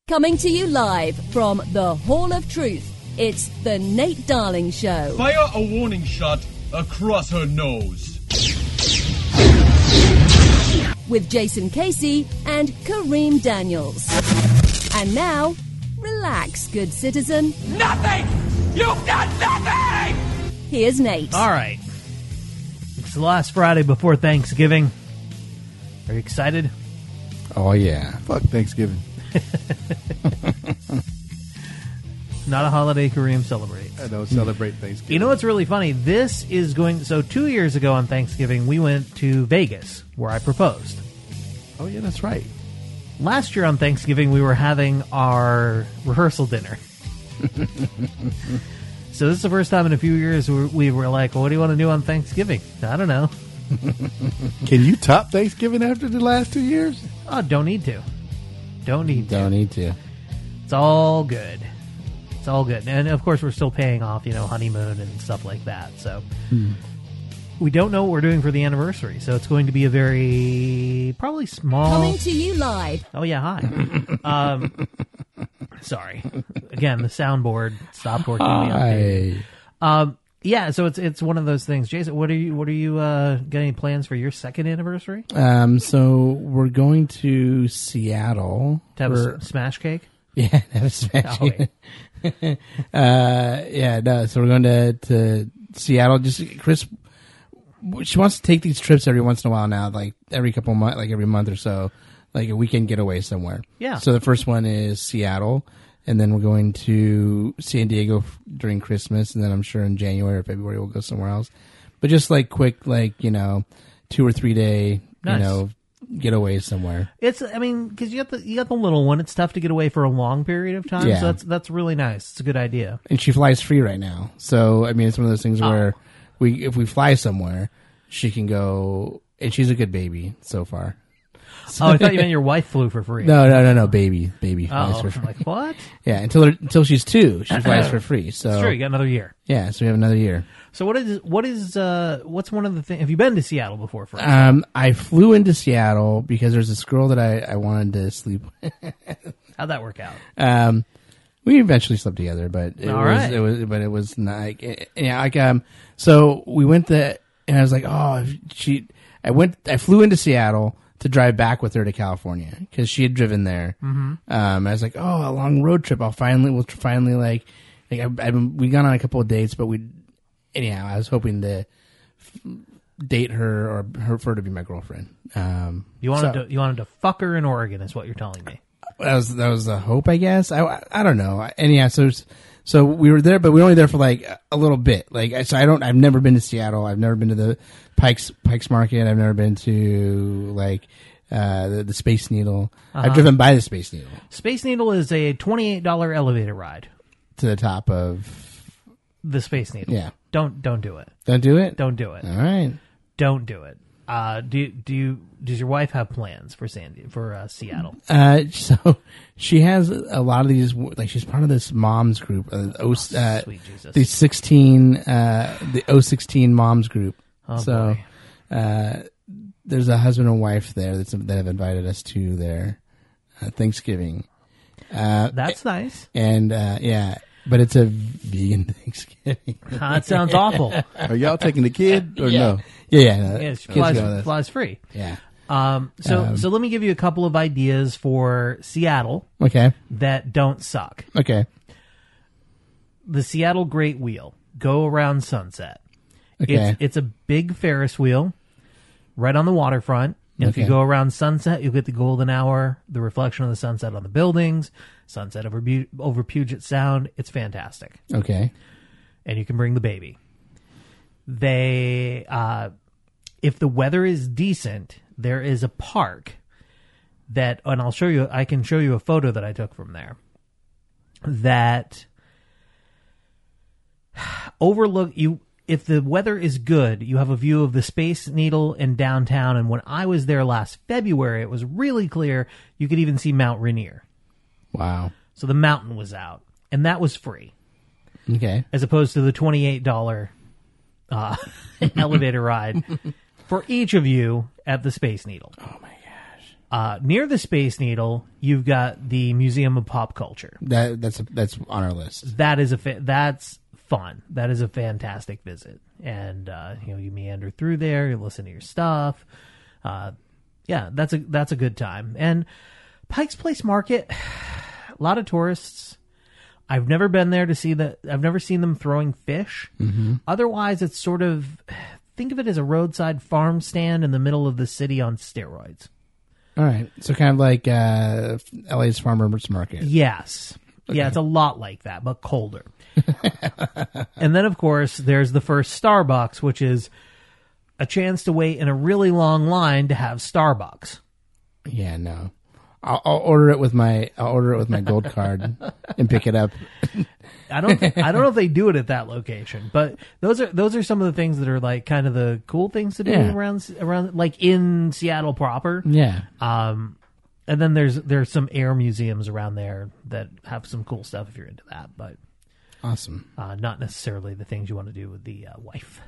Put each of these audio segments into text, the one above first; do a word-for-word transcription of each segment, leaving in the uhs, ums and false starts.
Coming to you live from the Hall of Truth, it's the Nate Darling Show. Fire a warning shot across her nose. With Jason Casey and Kareem Daniels. And now, relax, good citizen. Nothing! You've done nothing! Here's Nate. All right. It's the last Friday before Thanksgiving. Are you excited? Oh, yeah. Fuck Thanksgiving. Not a holiday Kareem celebrates. I don't celebrate Thanksgiving. You know what's really funny? This is going... So two years ago on Thanksgiving, we went to Vegas, where I proposed. Oh, yeah, that's right. Last year on Thanksgiving, we were having our rehearsal dinner. So this is the first time in a few years we we were like, well, what do you want to do on Thanksgiving? I don't know. Can you top Thanksgiving after the last two years? Oh, don't need to. Don't need to. Don't need to. It's all good. It's all good. And, of course, we're still paying off, you know, honeymoon and stuff like that. So hmm. we don't know what we're doing for the anniversary. So it's going to be a very, probably small... Coming to you live. Oh, yeah, hi. um, sorry. Again, the soundboard stopped working. Hi. Um, yeah, so it's it's one of those things. Jason, what are you, what are you uh, got any plans for your second anniversary? Um, so we're going to Seattle. To have for, a s- smash cake? Yeah, have a smash Oh, cake. uh, yeah, no, so we're going to, to Seattle. Just Chris, she wants to take these trips every once in a while now, like every couple months, like every month or so, like a weekend getaway somewhere. Yeah. So the first one is Seattle, and then we're going to San Diego f- during Christmas, and then I'm sure in January or February we'll go somewhere else. But just like quick, like, you know, two or three day, Nice. you know, getaways somewhere. It's, I mean, because you got the you got the little one. It's tough to get away for a long period of time. Yeah. So that's that's really nice. It's a good idea. And she flies free right now. So, I mean, it's one of those things Oh. where we, if we fly somewhere, she can go, and she's a good baby so far. So, Oh, I thought you meant your wife flew for free. no, no, no, no, baby, baby flies Oh, for I'm free. like, what? Yeah, until her, until she's two, she flies for free. So, It's true. You got another year. yeah, so we have another year. So what is what is uh what's one of the things? Have you been to Seattle before? First? Um, I flew into Seattle because there's this girl that I, I wanted to sleep with. How'd that work out? Um, we eventually slept together, but it All was, right. it was, but it was not like, eh, yeah, like, um, so we went there and I was like, oh, she, I went, I flew into Seattle to drive back with her to California because she had driven there. Mm-hmm. Um, I was like, oh, a long road trip. I'll finally, we'll finally like, like I, I, we gone on a couple of dates, but we, anyhow, I was hoping to f- date her or her for her to be my girlfriend. Um, You wanted so- to you wanted to fuck her in Oregon, is what you're telling me. That was that was the hope, I guess. I, I, I don't know. And yeah, so so we were there, but we were only there for like a little bit. Like, so I don't. I've never been to Seattle. I've never been to the Pikes Pikes Market. I've never been to like uh, the, the Space Needle. Uh-huh. I've driven by the Space Needle Space Needle is a twenty-eight dollars elevator ride. to the top of. The Space Needle. Yeah. Don't don't do it. Don't do it. Don't do it. All right. Don't do it. Uh, do do you does your wife have plans for Sandy for uh, Seattle? Uh, so she has a lot of these. Like, she's part of this moms group. Uh, o, uh, Sweet Jesus. The sixteen, uh, the O sixteen moms group. Oh, so, boy. uh, there's a husband and wife there that's, that have invited us to their uh, Thanksgiving. Uh, That's nice. and uh, yeah, but it's a vegan Thanksgiving. That sounds awful. Are y'all taking the kid or yeah. no? Yeah, yeah. No, Yeah, she kids flies, go with us. flies free. Yeah. Um, so Um, so let me give you a couple of ideas for Seattle Okay. that don't suck. Okay. The Seattle Great Wheel. Go around Sunset. Okay. It's, it's a big Ferris wheel right on the waterfront. And if you Okay. go around sunset, you'll get the golden hour, the reflection of the sunset on the buildings, sunset over, Bu- over Puget Sound. It's fantastic. Okay. And you can bring the baby. They, uh, if the weather is decent, there is a park that, and I'll show you, I can show you a photo that I took from there that overlook you. If the weather is good, you have a view of the Space Needle and downtown. And when I was there last February, it was really clear. You could even see Mount Rainier. Wow. So the mountain was out, and that was free, Okay. as opposed to the twenty-eight dollars uh, elevator ride for each of you at the Space Needle. Oh my gosh. Uh, near the Space Needle, you've got the Museum of Pop Culture. That that's a, that's on our list. That is a fa- that's fun. That is a fantastic visit, and uh, you know you meander through there, you listen to your stuff. Uh, yeah, that's a that's a good time. And Pike's Place Market, a lot of tourists. I've never been there to see the. I've never seen them throwing fish. Mm-hmm. Otherwise, it's sort of think of it as a roadside farm stand in the middle of the city on steroids. All right, so kind of like uh, L A's Farmers Market. Yes, okay. Yeah, it's a lot like that, but colder. And then, of course, there's the first Starbucks, which is a chance to wait in a really long line to have Starbucks. Yeah, no. I'll, I'll order it with my I'll order it with my gold card and pick it up. I don't I don't know if they do it at that location, but those are those are some of the things that are like kind of the cool things to do Yeah. around around like in Seattle proper. Yeah. Um, and then there's there's some air museums around there that have some cool stuff if you're into that, but Awesome. uh, not necessarily the things you want to do with the uh, wife.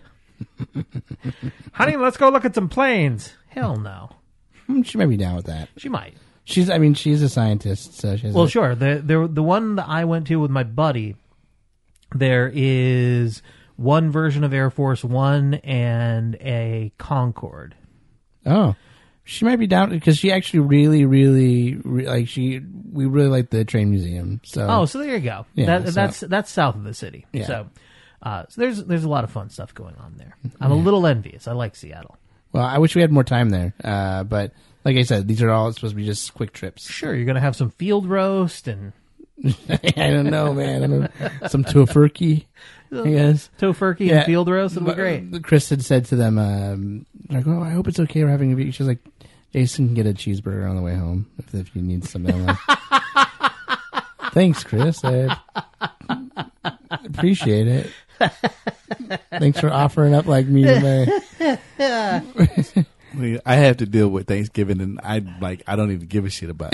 Honey, let's go look at some planes. Hell no. She might be down with that. She might. She's I mean she's a scientist, so she has Well, a, sure. The, the the one that I went to with my buddy, there is one version of Air Force One and a Concorde. Oh. She might be down because she actually really, really, re- like she. We really like the train museum. So Oh, so there you go. Yeah, that, so- that's that's south of the city. Yeah. So, uh, so there's there's a lot of fun stuff going on there. I'm a little envious. I like Seattle. well, I wish we had more time there. Uh, but like I said, these are all supposed to be just quick trips. Sure, you're gonna have some field roast and I don't know, man. I don't know. Some tofurkey, I guess. tofurkey Yeah. and field roast. It'll be But, great. uh, Chris had said to them, um, like, "Oh, I hope it's okay. We're having a." She's like, "Jason can get a cheeseburger on the way home if, if you need something." I'm like, thanks, Chris. I appreciate it. Thanks for offering up like me. To my... I mean, I have to deal with Thanksgiving, and I like I don't even give a shit about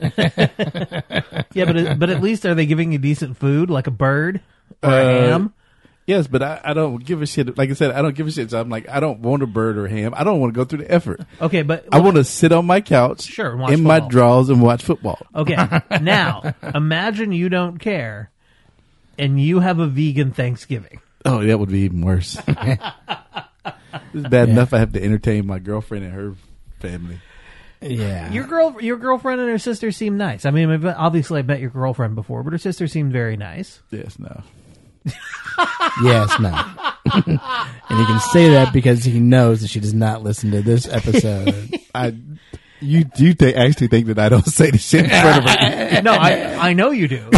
it. Yeah, but it, but at least are they giving you decent food like a bird or a Uh, ham? Yes, but I, I don't give a shit. Like I said, I don't give a shit. So I'm like, I don't want a bird or ham. I don't want to go through the effort. Okay, but I want to sit on my couch, Sure, and watch in my football. drawers, and watch football. Okay, now imagine you don't care, and you have a vegan Thanksgiving. Oh, that would be even worse. It's bad Yeah. enough I have to entertain my girlfriend and her family. Yeah, Your girl, your girlfriend and her sister seem nice. I mean, obviously, I met your girlfriend before, but her sister seemed very nice. Yes, no. yes, no. And he can say that because he knows that she does not listen to this episode. I, you you th- actually think that I don't say the shit in front of her? No, I I know you do.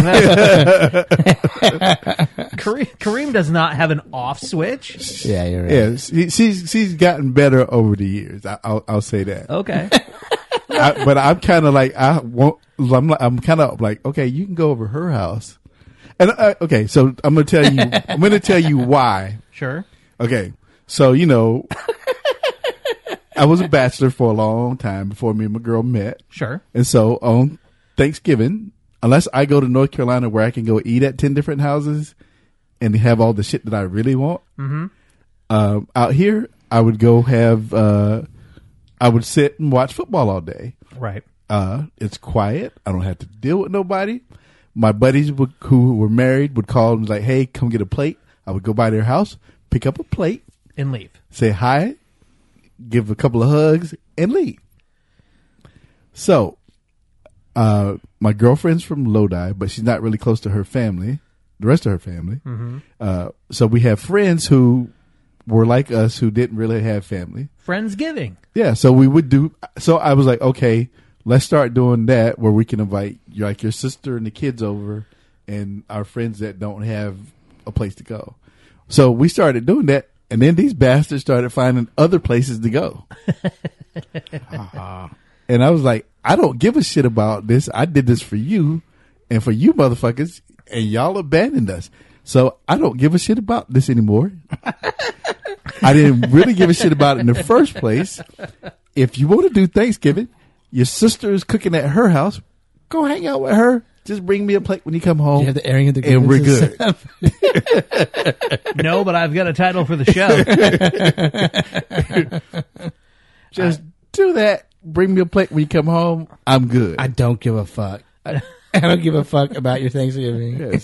Kareem, Kareem does not have an off switch. Yeah, you're right. Yeah, she, she's she's gotten better over the years. I, I'll I'll say that. Okay. I, but I'm kind of like I won't. I'm like, I'm kind of like, okay, you can go over her house, and uh, okay, so I'm gonna tell you. I'm gonna tell you why. Sure. Okay, so you know, I was a bachelor for a long time before me and my girl met, Sure. and so on Thanksgiving, unless I go to North Carolina where I can go eat at ten different houses and have all the shit that I really want, mm-hmm. uh, out here I would go have. Uh, I would sit and watch football all day. Right. Uh, it's quiet. I don't have to deal with nobody. My buddies would, who were married would call and be like, hey, come get a plate. I would go by their house, pick up a plate, And leave. say hi, give a couple of hugs, and leave. So, uh, my girlfriend's from Lodi, but she's not really close to her family, the rest of her family. Mm-hmm. Uh, so we have friends who were like us who didn't really have family. Friendsgiving. Yeah, so we would do. So I was like, okay, let's start doing that where we can invite like your sister and the kids over, and our friends that don't have a place to go. So we started doing that, and then these bastards started finding other places to go. uh, and I was like, I don't give a shit about this. I did this for you, and for you motherfuckers, and y'all abandoned us. So I don't give a shit about this anymore. I didn't really give a shit about it in the first place. If you want to do Thanksgiving, your sister is cooking at her house. Go hang out with her. Just bring me a plate when you come home. You have the airing of the and we're grievances. good. No, but I've got a title for the show. Just do that. bring me a plate when you come home, I'm good. I don't give a fuck. I, I don't give a fuck about your Thanksgiving. Yes.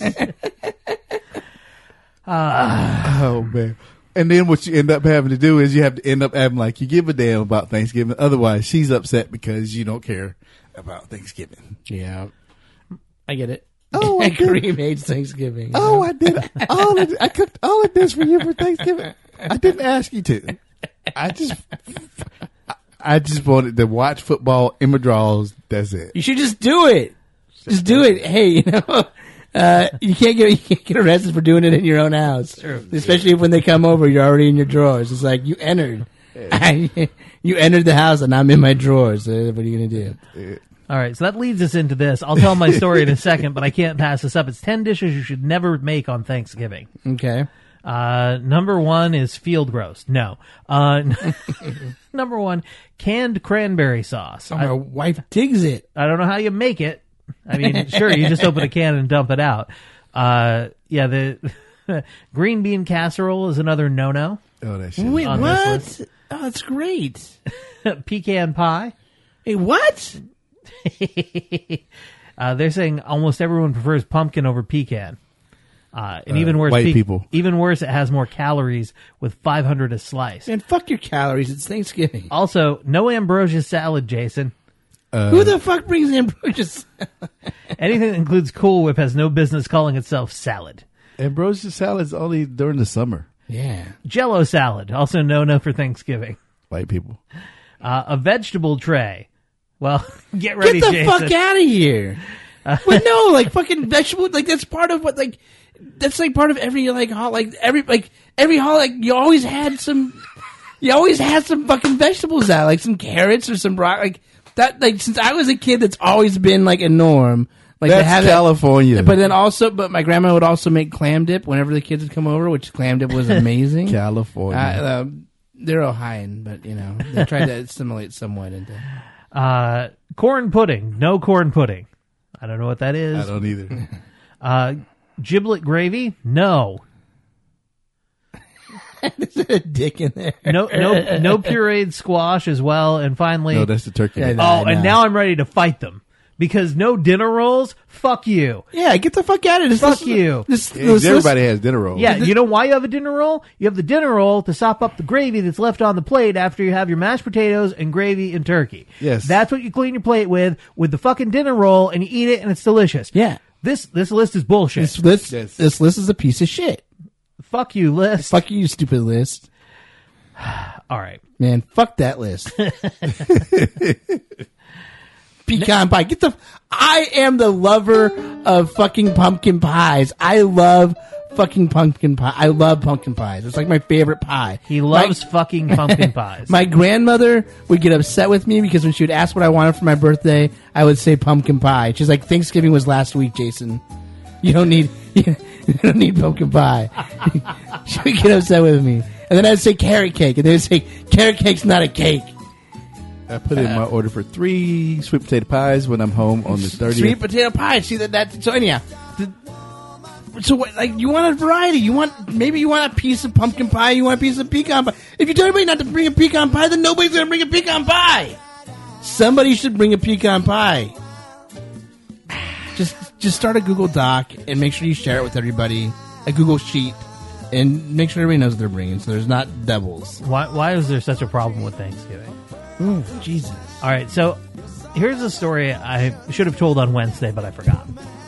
uh, oh man! And then what you end up having to do is you have to end up having like you give a damn about Thanksgiving. Otherwise, she's upset because you don't care about Thanksgiving. Yeah, I get it. Oh, I did. Kareem hates Thanksgiving. Oh, I did. All of, I cooked all of this for you for Thanksgiving. I didn't ask you to. I just, I just wanted to watch football in my drawers. That's it. You should just do it. Just do it. Hey, you know, uh, you can't get you can't get arrested for doing it in your own house. True. Especially when they come over, you're already in your drawers. It's like you entered. You entered the house, and I'm in my drawers. Uh, what are you gonna do? Yeah. All right, so that leads us into this. I'll tell my story in a second, but I can't pass this up. It's ten dishes you should never make on Thanksgiving. Okay. Uh, number one is field roast. No. Uh, number one, canned cranberry sauce. Oh, my I, wife digs it. I don't know how you make it. I mean, sure, you just open a can and dump it out. Uh, yeah, the green bean casserole is another no-no. Oh, that shit. Wait, on what? this Oh, that's great. Pecan pie. Hey, what? uh, they're saying almost everyone prefers pumpkin over pecan. Uh, and Uh, even worse, white pe- people. Even worse, it has more calories with five hundred a slice. Man, fuck your calories. It's Thanksgiving. Also, no ambrosia salad, Jason. Uh, Who the fuck brings ambrosia? Anything that includes Cool Whip has no business calling itself salad. ambrosia salad's only during the summer. Yeah. Jello salad, also no-no for Thanksgiving. White people. Uh, a vegetable tray. Well, get ready, Get the Jason. fuck out of here. But no, like fucking vegetable, like that's part of what, like, that's like part of every, like, hol- like, every, like, every hol- like, you always had some, you always had some fucking vegetables out, like some carrots or some broccoli, like, that, like, since I was a kid, that's always been, like, a norm. Like, That's to have California. It, but then also, but my grandma would also make clam dip whenever the kids would come over, which clam dip was amazing. California. Uh, um, they're Ohioan, but, you know, they tried to assimilate somewhat into. Uh, corn pudding. No corn pudding. I don't know what that is. I don't either. Uh, giblet gravy? No. There's a dick in there. No, no, no pureed squash as well. And finally, No, that's the turkey. Yeah, neck. no. oh, I and know. now I'm ready to fight them because no dinner rolls. Fuck you. Yeah, get the fuck out of this. Fuck this, you. This, Yeah, this, everybody has dinner rolls. Yeah, you know why you have a dinner roll? You have the dinner roll to sop up the gravy that's left on the plate after you have your mashed potatoes and gravy and turkey. Yes. That's what you clean your plate with, with the fucking dinner roll, and you eat it, and it's delicious. Yeah. This this list is bullshit. this list, Yes. this list is a piece of shit. Fuck you, list. Fuck you, stupid list. All right. Man, fuck that list. Pecan pie. Get the. I am the lover of fucking pumpkin pies. I love fucking pumpkin pie. I love pumpkin pies. It's like my favorite pie. He loves My- fucking pumpkin pies. My grandmother would get upset with me because when she would ask what I wanted for my birthday, I would say pumpkin pie. She's like, Thanksgiving was last week, Jason. You don't need you don't need pumpkin pie. She would get upset with me. And then I'd say carrot cake. And they would say, carrot cake's not a cake. I put in my order for three sweet potato pies when I'm home on the thirtieth. Sweet potato pie. See that? that so anyhow, the, so what, like you want a variety. You want maybe you want a piece of pumpkin pie. You want a piece of pecan pie. If you tell everybody not to bring a pecan pie, then nobody's gonna bring a pecan pie. Somebody should bring a pecan pie. Just just start a Google Doc and make sure you share it with everybody. A Google Sheet. And make sure everybody knows what they're bringing, so there's not doubles. why, why is there such a problem with Thanksgiving? Ooh, Jesus. All right, so here's a story I should have told on Wednesday, but I forgot.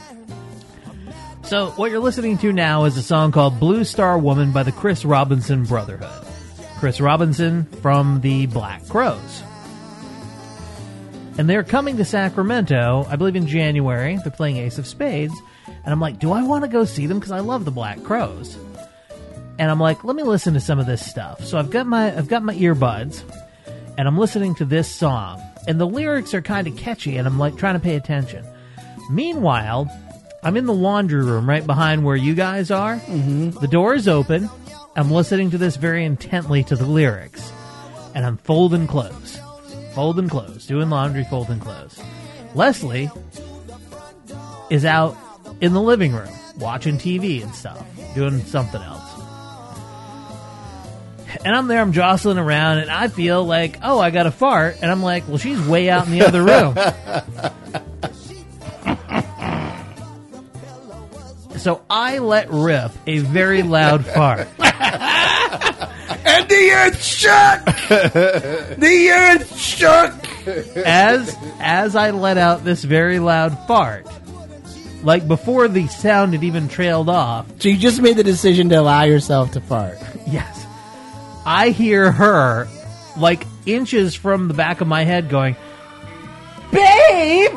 So what you're listening to now is a song called Blue Star Woman by the Chris Robinson Brotherhood. Chris Robinson from the Black Crowes. And they're coming to Sacramento, I believe in January. They're playing Ace of Spades. And I'm like, do I want to go see them? Because I love the Black Crowes. And I'm like, let me listen to some of this stuff. So I've got my I've got my earbuds, and I'm listening to this song. And the lyrics are kind of catchy, and I'm like trying to pay attention. Meanwhile, I'm in the laundry room right behind where you guys are. Mm-hmm. The door is open. I'm listening to this very intently to the lyrics. And I'm folding clothes. Folding clothes. Doing laundry, folding clothes. Leslie is out in the living room watching T V and stuff. Doing something else. And I'm there, I'm jostling around, and I feel like, oh, I got a fart. And I'm like, well, she's way out in the other room. So I let rip a very loud fart. And the earth shook! The earth shook! As, as I let out this very loud fart, like before the sound had even trailed off. So you just made the decision to allow yourself to fart. Yes. I hear her, like, inches from the back of my head going, babe!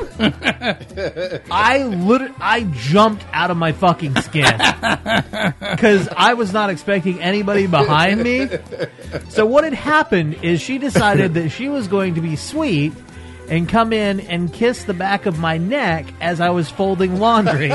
I lit- I jumped out of my fucking skin. Because I was not expecting anybody behind me. So what had happened is she decided that she was going to be sweet and come in and kiss the back of my neck as I was folding laundry.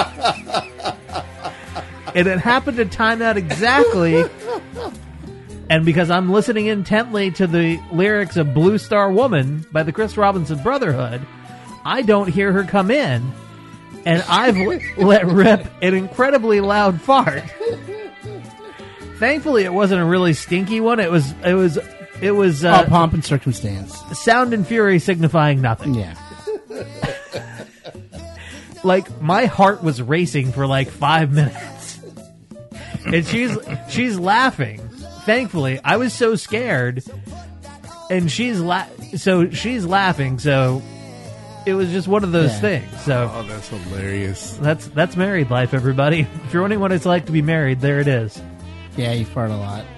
And it happened to time that exactly. And because I'm listening intently to the lyrics of Blue Star Woman by the Chris Robinson Brotherhood, I don't hear her come in. And I've let rip an incredibly loud fart. Thankfully, it wasn't a really stinky one. It was, it was, it was, uh, oh, pomp and circumstance. Sound and fury signifying nothing. Yeah. Like, my heart was racing for like five minutes. And she's, she's laughing. Thankfully, I was so scared, and she's la- so she's laughing. So it was just one of those Yeah. things. So Oh, that's hilarious. that's that's married life, everybody. If you're wondering what it's like to be married, there it is. Yeah, you fart a lot.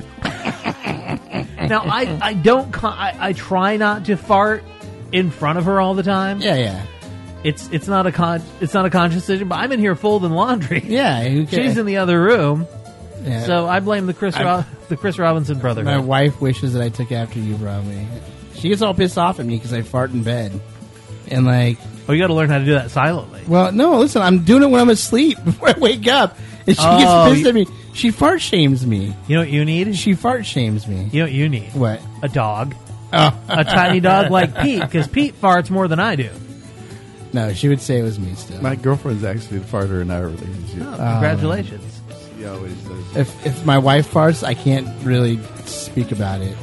Now, I I don't con- I, I try not to fart in front of her all the time. Yeah, yeah. It's it's not a con- it's not a conscious decision. But I'm in here folding laundry. Yeah, who cares? She's in the other room. Yeah. So I blame the Chris Ro- the Chris Robinson My Brotherhood. wife wishes that I took after you, probably. She gets all pissed off at me because I fart in bed. And, like... Oh, you got to learn how to do that silently. Well, no, listen, I'm doing it when I'm asleep before I wake up. And she Oh, gets pissed you- at me. She fart shames me. You know what you need? She fart shames me. You know what you need? What? A dog. Oh. A tiny dog like Pete, because Pete farts more than I do. No, she would say it was me still. My girlfriend's actually the farter in our relationship. Oh, congratulations. She always does. If if my wife farts, I can't really speak about it.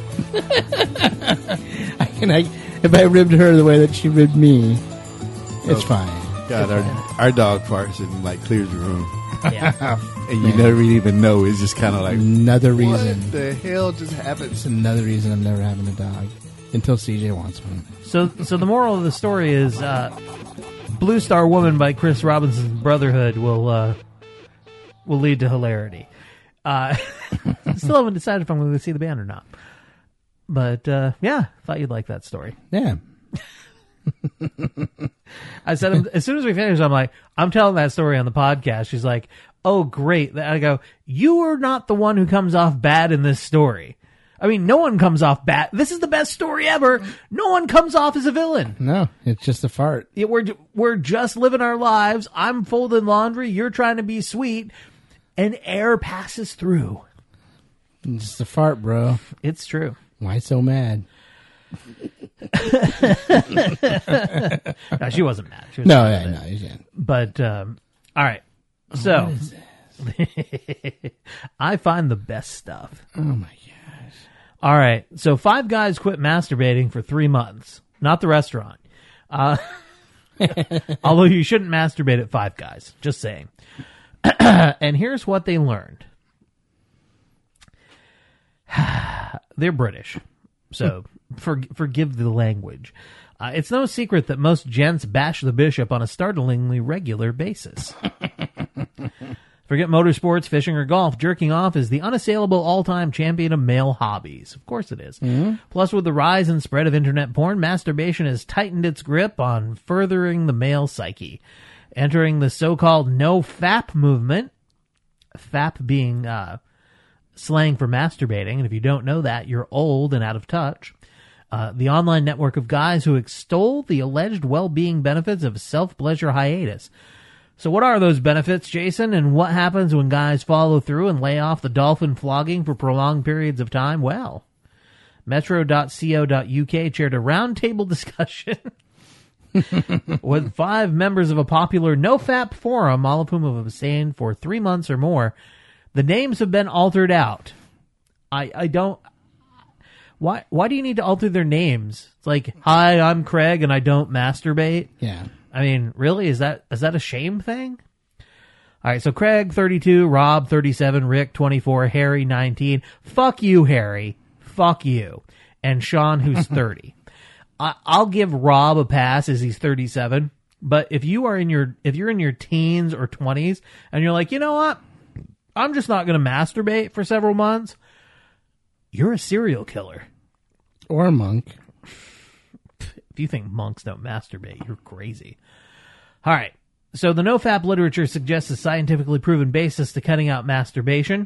I can, I, if I ribbed her the way that she ribbed me, it's Oh. fine. God, our, our dog farts and like clears the room, Yeah. and you never even know. It's just kind of like, Another what reason. the hell just happened? It's another reason I'm never having a dog. Until C J wants one. So, so the moral of the story is, uh, Blue Star Woman by Chris Robinson's Brotherhood will uh, will lead to hilarity. Uh, still haven't decided if I'm going to see the band or not. But uh, yeah, thought you'd like that story. Yeah. I said, as soon as we finished, I'm like, I'm telling that story on the podcast. She's like, oh, great. I go, you are not the one who comes off bad in this story. I mean, no one comes off bad. This is the best story ever. No one comes off as a villain. No, it's just a fart. Yeah, we're, we're just living our lives. I'm folding laundry. You're trying to be sweet. And air passes through. It's just a fart, bro. It's true. Why so mad? No, she wasn't mad. She was No, fine yeah, with no, it. you can't. But, um, all right. So, I find the best stuff. Oh my gosh. All right. So, five guys quit masturbating for three months. Not the restaurant. Uh, although you shouldn't masturbate at Five Guys. Just saying. And here's what they learned. They're British. So, for, forgive the language. Uh, it's no secret that most gents bash the bishop on a startlingly regular basis. Forget motorsports, fishing, or golf. Jerking off is the unassailable all-time champion of male hobbies. Of course it is. Mm-hmm. Plus, with the rise and spread of internet porn, masturbation has tightened its grip on furthering the male psyche. Entering the so-called no-fap movement, fap being uh, slang for masturbating, and if you don't know that, you're old and out of touch. Uh, the online network of guys who extol the alleged well-being benefits of self-pleasure hiatus. So what are those benefits, Jason, and what happens when guys follow through and lay off the dolphin flogging for prolonged periods of time? Well, metro dot co dot uk chaired a roundtable discussion with five members of a popular no-fap forum, all of whom have abstained for three months or more. The names have been altered out. I, I don't. Why Why do you need to alter their names? It's like, hi, I'm Craig, and I don't masturbate. Yeah. I mean, really, is that is that a shame thing? All right, so Craig, thirty-two, Rob, thirty-seven, Rick, twenty-four, Harry, nineteen. Fuck you, Harry. Fuck you. And Sean, who's thirty. I, I'll give Rob a pass as he's thirty-seven. But if you are in your if you're in your teens or twenties and you're like, you know what, I'm just not going to masturbate for several months, you're a serial killer. Or a monk. If you think monks don't masturbate, you're crazy. All right. So the NoFap literature suggests a scientifically proven basis to cutting out masturbation,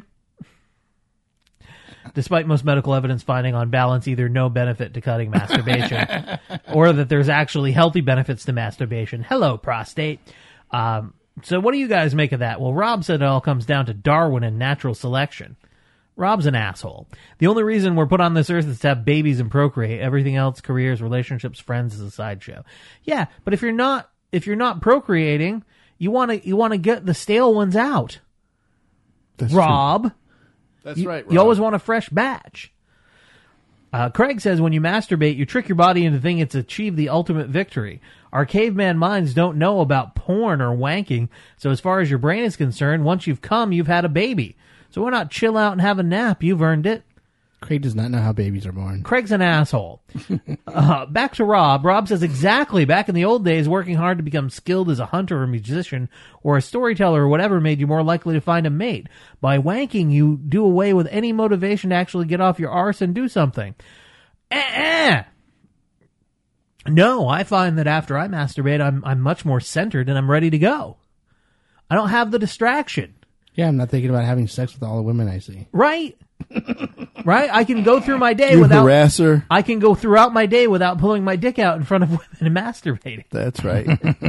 despite most medical evidence finding on balance either no benefit to cutting masturbation or that there's actually healthy benefits to masturbation. Hello, prostate. Um, so what do you guys make of that? Well, Rob said it all comes down to Darwin and natural selection. Rob's an asshole. The only reason we're put on this earth is to have babies and procreate. Everything else, careers, relationships, friends, is a sideshow. Yeah, but if you're not if you're not procreating, you want to you want to get the stale ones out. That's Rob. True. That's you, right, Rob. You always want a fresh batch. Uh, Craig says when you masturbate, you trick your body into thinking it's achieved the ultimate victory. Our caveman minds don't know about porn or wanking, so as far as your brain is concerned, once you've come, you've had a baby. So why not chill out and have a nap? You've earned it. Craig does not know how babies are born. Craig's an asshole. uh, back to Rob. Rob says exactly. Back in the old days, working hard to become skilled as a hunter or musician or a storyteller or whatever made you more likely to find a mate. By wanking, you do away with any motivation to actually get off your arse and do something. Eh-eh. No, I find that after I masturbate, I'm I'm much more centered and I'm ready to go. I don't have the distraction. Yeah, I'm not thinking about having sex with all the women I see. Right? Right? I can go through my day You without... harasser. I can go throughout my day without pulling my dick out in front of women and masturbating. That's right.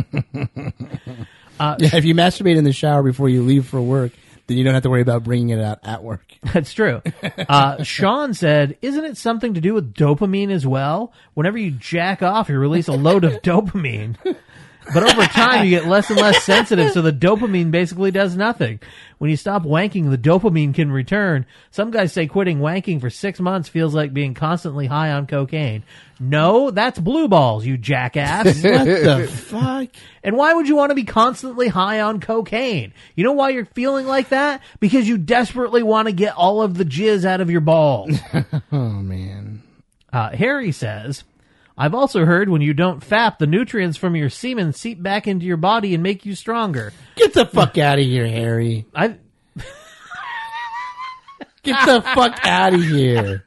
uh, Yeah, if you masturbate in the shower before you leave for work, then you don't have to worry about bringing it out at work. That's true. Uh, Sean said, isn't it something to do with dopamine as well? Whenever you jack off, you release a load of dopamine. But over time, you get less and less sensitive, so the dopamine basically does nothing. When you stop wanking, the dopamine can return. Some guys say quitting wanking for six months feels like being constantly high on cocaine. No, that's blue balls, you jackass. What the fuck? And why would you want to be constantly high on cocaine? You know why you're feeling like that? Because you desperately want to get all of the jizz out of your balls. Oh, man. Uh, Harry says... I've also heard when you don't fap, the nutrients from your semen seep back into your body and make you stronger. Get the fuck out of here, Harry. I Get the fuck out of here.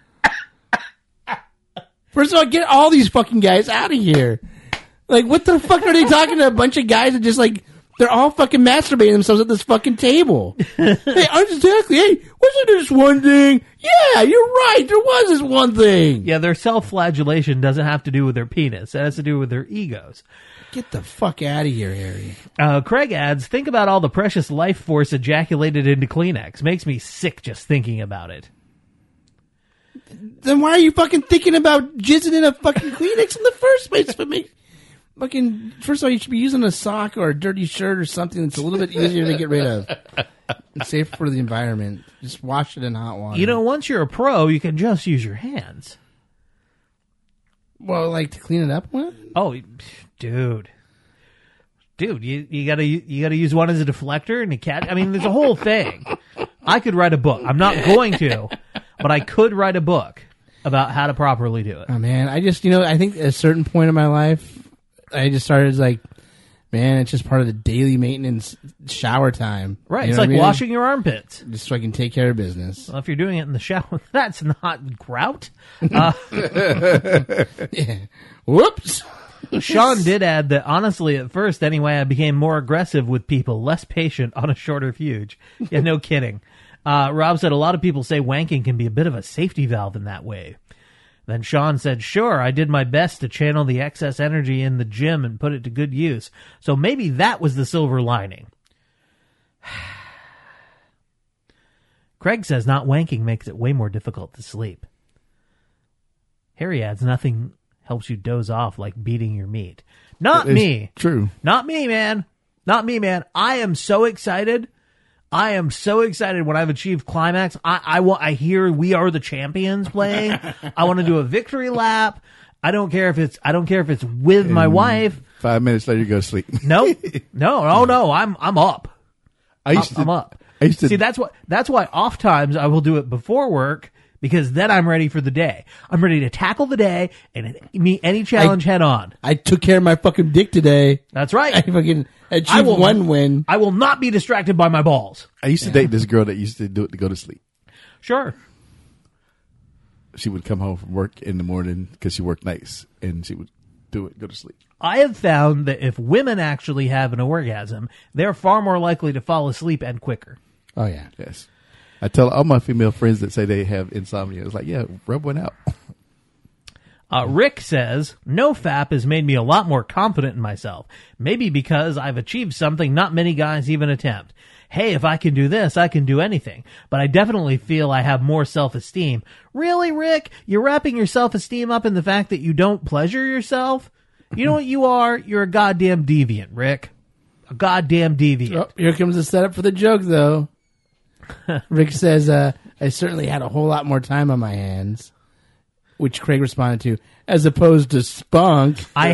First of all, get all these fucking guys out of here. Like, what the fuck are they talking to a bunch of guys that just like, they're all fucking masturbating themselves at this fucking table. Hey, exactly. Hey, wasn't there this one thing? Yeah, you're right. There was this one thing. yeah, their self-flagellation doesn't have to do with their penis. It has to do with their egos. Get the fuck out of here, Harry. Uh, Craig adds, think about all the precious life force ejaculated into Kleenex. Makes me sick just thinking about it. Then why are you fucking thinking about jizzing in a fucking Kleenex in the first place? But me, fucking, first of all, you should be using a sock or a dirty shirt or something that's a little bit easier to get rid of. It's safe for the environment. Just wash it in hot water. You know, once you're a pro, you can just use your hands. Well, like to clean it up with? Oh, dude. Dude, you, you gotta you gotta use one as a deflector and a cat. I mean, there's a whole thing. I could write a book. I'm not going to, but I could write a book about how to properly do it. Oh, man. I just, you know, I think at a certain point in my life, I just started like, man, it's just part of the daily maintenance shower time. Right. You It's know like what I mean? washing your armpits. Just so I can take care of business. Well, if you're doing it in the shower, that's not grout. Uh, Yeah. Whoops. Sean did add that, honestly, at first, anyway, I became more aggressive with people, less patient on a shorter fuse. Yeah, no kidding. Uh, Rob said a lot of people say wanking can be a bit of a safety valve in that way. Then Sean said, sure, I did my best to channel the excess energy in the gym and put it to good use. So maybe that was the silver lining. Craig says not wanking makes it way more difficult to sleep. Harry adds, nothing helps you doze off like beating your meat. Not It's me. True. Not me, man. Not me, man. I am so excited. I am so excited when I've achieved climax. I, I want. I hear "We Are the Champions" playing. I want to do a victory lap. I don't care if it's. I don't care if it's with And my wife. Five minutes later, you go to sleep. No, no, oh no. I'm I'm up. I used to. I'm up. I used to See, that's what. That's why off times I will do it before work because then I'm ready for the day. I'm ready to tackle the day and meet any challenge I- head on. I took care of my fucking dick today. That's right. I fucking achieved I will- one win. I will not be distracted by my balls. I used to date this girl that used to do it to go to sleep. Sure. She would come home from work in the morning because she worked nights, and she would do it, go to sleep. I have found that if women actually have an orgasm, they're far more likely to fall asleep and quicker. Oh yeah. Yes. I tell all my female friends that say they have insomnia, it's like, yeah, rub one out. Uh, Rick says, no fap has made me a lot more confident in myself. Maybe because I've achieved something not many guys even attempt. Hey, if I can do this, I can do anything. But I definitely feel I have more self-esteem. Really, Rick? You're wrapping your self-esteem up in the fact that you don't pleasure yourself? You know what you are? You're a goddamn deviant, Rick. A goddamn deviant. Oh, here comes the setup for the joke, though. Rick says, uh, I certainly had a whole lot more time on my hands. Which Craig responded to, as opposed to spunk. I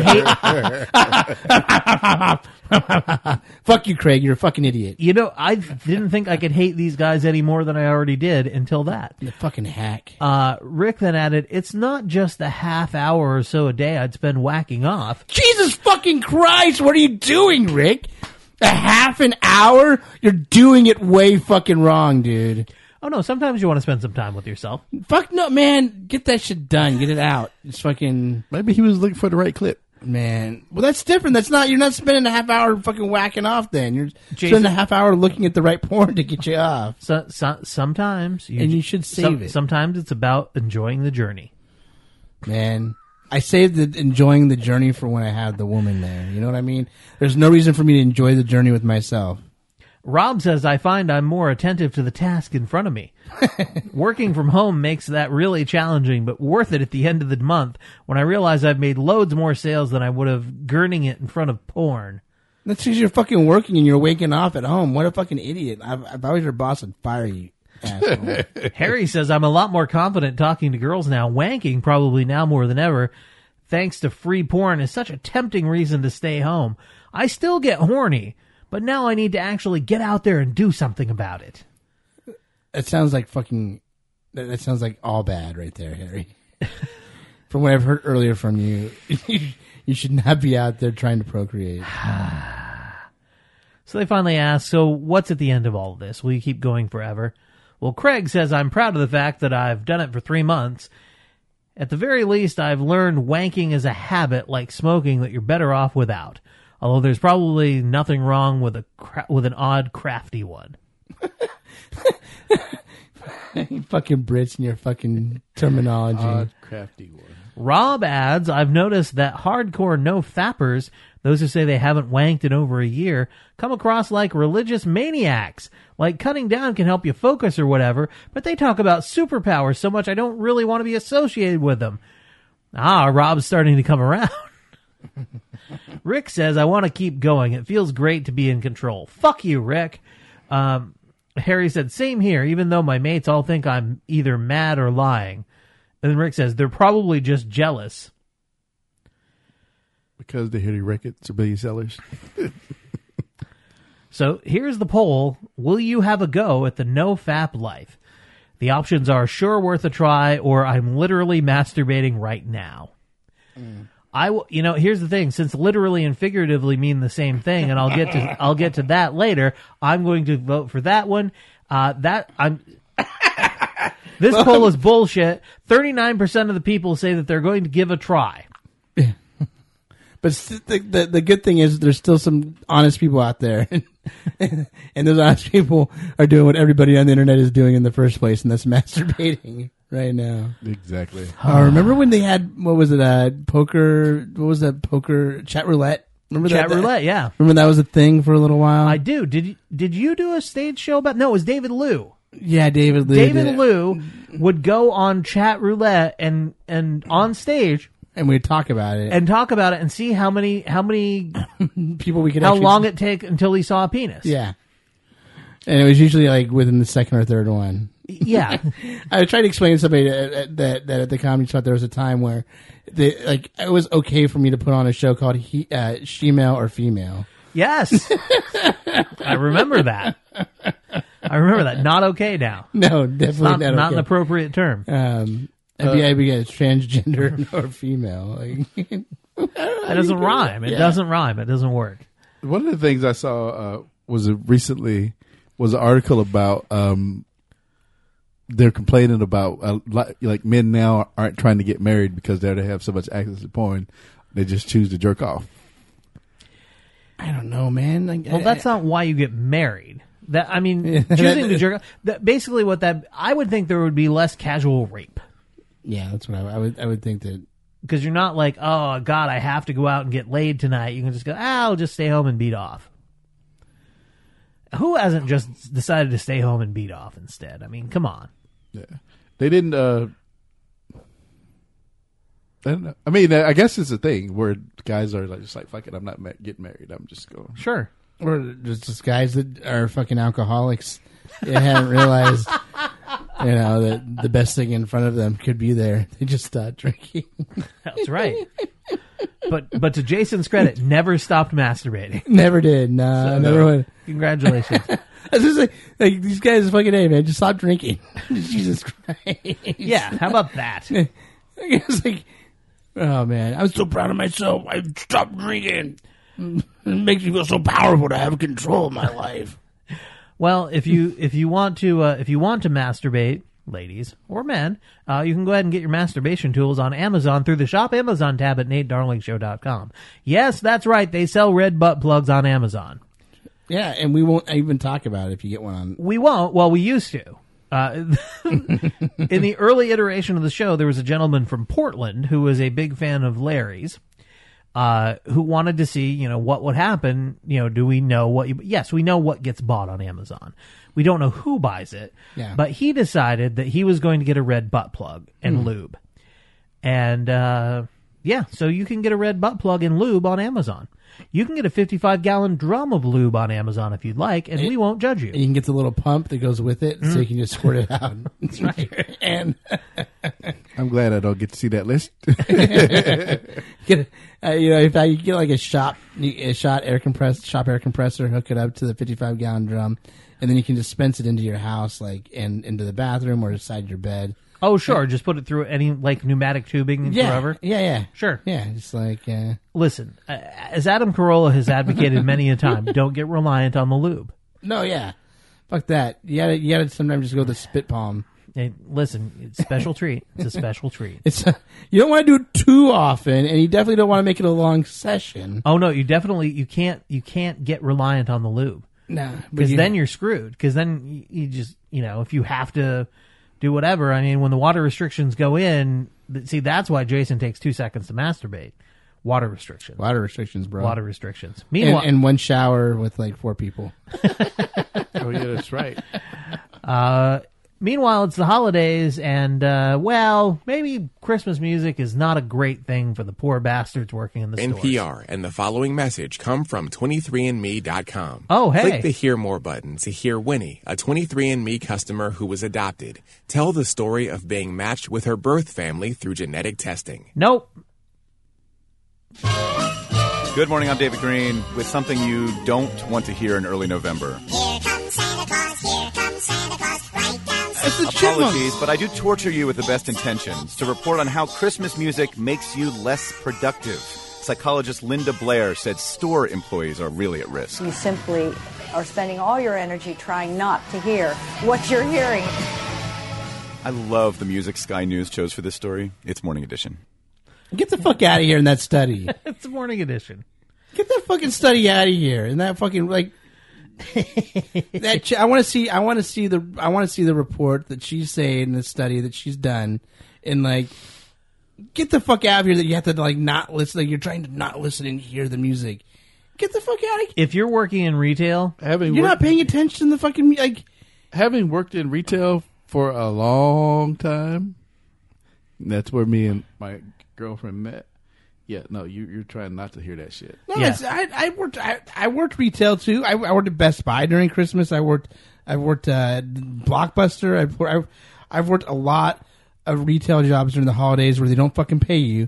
hate... Fuck you, Craig. You're a fucking idiot. You know, I didn't think I could hate these guys any more than I already did until that. You fucking hack. Uh, Rick then added, it's not just the half hour or so a day I'd spend whacking off. Jesus fucking Christ, what are you doing, Rick? A half an hour? You're doing it way fucking wrong, dude. Oh, no, sometimes you want to spend some time with yourself. Fuck no, man. Get that shit done. Get it out. It's fucking... Maybe he was looking for the right clip. Man. Well, that's different. That's not... You're not spending a half hour fucking whacking off then. You're Jason- spending a half hour looking at the right porn to get you off. So, so, sometimes... You, And you should save some- it. Sometimes it's about enjoying the journey. Man. I saved the enjoying the journey for when I had the woman there. You know what I mean? There's no reason for me to enjoy the journey with myself. Rob says, I find I'm more attentive to the task in front of me. Working from home makes that really challenging, but worth it at the end of the month when I realize I've made loads more sales than I would have gurning it in front of porn. That's because you're fucking working and you're waking off at home. What a fucking idiot. I've, if I was your boss, I'd fire you. Asshole. Harry says, I'm a lot more confident talking to girls now. Wanking probably now more than ever. Thanks to free porn is such a tempting reason to stay home. I still get horny, but now I need to actually get out there and do something about it. That sounds like fucking... That, that sounds like all bad right there, Harry. From what I've heard earlier from you, you should not be out there trying to procreate. So they finally ask, so what's at the end of all of this? Will you keep going forever? Well, Craig says, I'm proud of the fact that I've done it for three months. At the very least, I've learned wanking is a habit like smoking that you're better off without. Although there's probably nothing wrong with a cra- with an odd, crafty one. You fucking Brits and your fucking terminology. Odd, crafty one. Rob adds, I've noticed that hardcore no-fappers, those who say they haven't wanked in over a year, come across like religious maniacs. Like cutting down can help you focus or whatever, but they talk about superpowers so much I don't really want to be associated with them. Ah, Rob's starting to come around. Rick says, I want to keep going. It feels great to be in control. Fuck you, Rick. Um, Harry said, same here, even though my mates all think I'm either mad or lying. And then Rick says, they're probably just jealous. Because they hear the records are billion sellers. So here's the poll. Will you have a go at the no-fap life? The options are sure worth a try or I'm literally masturbating right now. Mm. I will, you know, here's the thing. Since literally and figuratively mean the same thing, and I'll get to I'll get to that later, I'm going to vote for that one. Uh, that I'm... This poll is bullshit. thirty-nine percent of the people say that they're going to give a try. But the, the the good thing is there's still some honest people out there. And those honest people are doing what everybody on the internet is doing in the first place, and that's masturbating right now. Exactly. Uh, remember when they had, what was it, uh, poker, what was that, poker, chat roulette? Remember Chat that? roulette, yeah. Remember that was a thing for a little while? I do. Did you, did you do a stage show about... No, it was David Liu. Yeah, David Liu. David did it. Liu would go on chat roulette and, and on stage... And we'd talk about it. And talk about it and see how many how many people we could how actually... long it take until he saw a penis. Yeah. And it was usually like within the second or third one. Yeah. I tried to explain to somebody that, that, that at the comedy spot there was a time where the, like it was okay for me to put on a show called he, uh, She-Male or Female. Yes. I remember that. I remember that. Not okay now. No, definitely It's not, not, not okay. an appropriate term. Um, uh, yeah, because transgender or female. Like, That doesn't rhyme. It Yeah. doesn't rhyme. It doesn't work. One of the things I saw uh, was a recently was an article about um, they're complaining about uh, like, like men now aren't trying to get married because they have so much access to porn. They just choose to jerk off. I don't know, man. Like, Well, I- that's not why you get married. That I mean, Yeah. choosing to jerk off. That, basically, what that I would think there would be less casual rape Yeah, that's what I, I would. I would think that. because you're not like, oh God, I have to go out and get laid tonight. You can just go, ah, I'll just stay home and beat off. Who hasn't just decided to stay home and beat off instead? I mean, come on. Yeah, they didn't. Uh, I don't know. I mean, I guess it's a thing where guys are like, just like, fuck it, I'm not ma- getting married. I'm just going. Sure. Or just, just guys that are fucking alcoholics. They haven't realized, you know, that the best thing in front of them could be there. They just stopped drinking. That's right. But but to Jason's credit, never stopped masturbating. Never did. Nah, So, never no. would. Congratulations. I was just like, like, these guys fucking, hey, man, just stop drinking. Jesus Christ. Yeah, how about that? It's like, oh, man, I'm so proud of myself. I stopped drinking. It makes me feel so powerful to have control of my life. Well, if you if you want to uh, if you want to masturbate, ladies or men, uh, you can go ahead and get your masturbation tools on Amazon through the Shop Amazon tab at Nate Darling Show dot com. Yes, that's right. They sell red butt plugs on Amazon. Yeah, and we won't even talk about it if you get one on. We won't. Well, we used to. Uh, in the early iteration of the show, there was a gentleman from Portland who was a big fan of Larry's. Uh, who wanted to see, you know, what would happen. You know, do we know what you, yes, we know what gets bought on Amazon. We don't know who buys it, Yeah. but he decided that he was going to get a red butt plug and Hmm. lube. And, uh, yeah, so you can get a red butt plug and lube on Amazon. You can get a fifty-five gallon drum of lube on Amazon if you'd like, and we won't judge you. And you can get the little pump that goes with it, so you can just squirt it out. That's right. And I'm glad I don't get to see that list. get, uh, you know, if I you get like a shop, a shot air compressed shop air compressor, hook it up to the fifty-five gallon drum, and then you can dispense it into your house, like and into the bathroom or inside your bed. Oh, sure. Just put it through any, like, pneumatic tubing Yeah, forever. yeah, yeah, Sure. yeah. Just like uh, Listen, uh, as Adam Carolla has advocated many a time, don't get reliant on the lube. no, yeah, fuck that. You gotta, you gotta sometimes just go with the spit palm. Hey, listen, it's a special treat. It's a special treat. It's a, you don't want to do it too often, and you definitely don't want to make it a long session. Oh no, you definitely you can't you can't get reliant on the lube No, because then you're screwed. Because then you, you just you know if you have to do whatever. I mean, when the water restrictions go in, th- see that's why Jason takes two seconds to masturbate. Water restrictions. water restrictions, bro. Water restrictions. and, Meanwhile, and one shower with like four people. Oh yeah, that's right. Uh, meanwhile, it's the holidays, and uh, well, maybe Christmas music is not a great thing for the poor bastards working in the N stores. P R and the following message come from twenty-three and me dot com. Oh, hey. Click the Hear More button to hear Winnie, a twenty-three and me customer who was adopted, tell the story of being matched with her birth family through genetic testing. Nope. Good morning, I'm David Green with something you don't want to hear in early November. Here comes Santa Claus, here comes Santa Claus, right down That's the Apologies, but I do torture you with the best intentions to report on how Christmas music makes you less productive. Psychologist Linda Blair said store employees are really at risk. You simply are spending all your energy trying not to hear what you're hearing. I love the music Sky News chose for this story. It's Morning Edition. Get the fuck out of here in that study. It's the morning edition. Get that fucking study out of here. And that fucking like that. Ch- I want to see. I want to see the. I want to see the report that she's saying in the study that she's done. And like, get the fuck out of here. That you have to like not listen. Like you're trying to not listen and hear the music. Get the fuck out of here. If you're working in retail, Having You're worked, not paying attention to the fucking mu- like. having worked in retail for a long time, that's where me and my girlfriend met. Yeah, no, you, you're trying not to hear that shit. No, Yeah. it's, I, I worked. I, I worked retail too. I, I worked at Best Buy during Christmas. I worked I've worked uh, Blockbuster. I've, wor- I've I've worked a lot of retail jobs during the holidays where they don't fucking pay you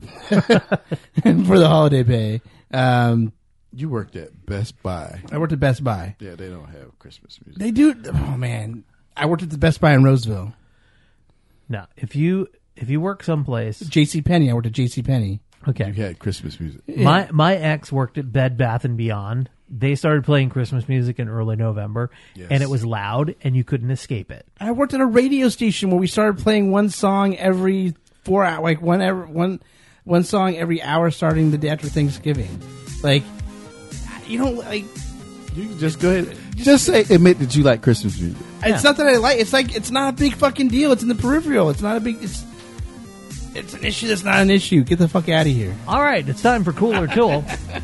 and for the holiday pay. Um, You worked at Best Buy. I worked at Best Buy. Yeah, they don't have Christmas music. They do. Oh man, I worked at the Best Buy in Roseville. Now, if you if you work someplace, JCPenney. I worked at JCPenney. okay. You had Christmas music. My my ex worked at Bed Bath and Beyond. They started playing Christmas music in early November, Yes. and it was loud, and you couldn't escape it. I worked at a radio station where we started playing one song every four hours, like one every, one one song every hour, starting the day after Thanksgiving. Like, you don't like. You can just go ahead. Just say, admit that you like Christmas music. It's not that I like. It's like it's not a big fucking deal. It's in the peripheral. It's not a big. It's it's an issue. That's not an issue. Get the fuck out of here. All right, it's time for Cooler Tool.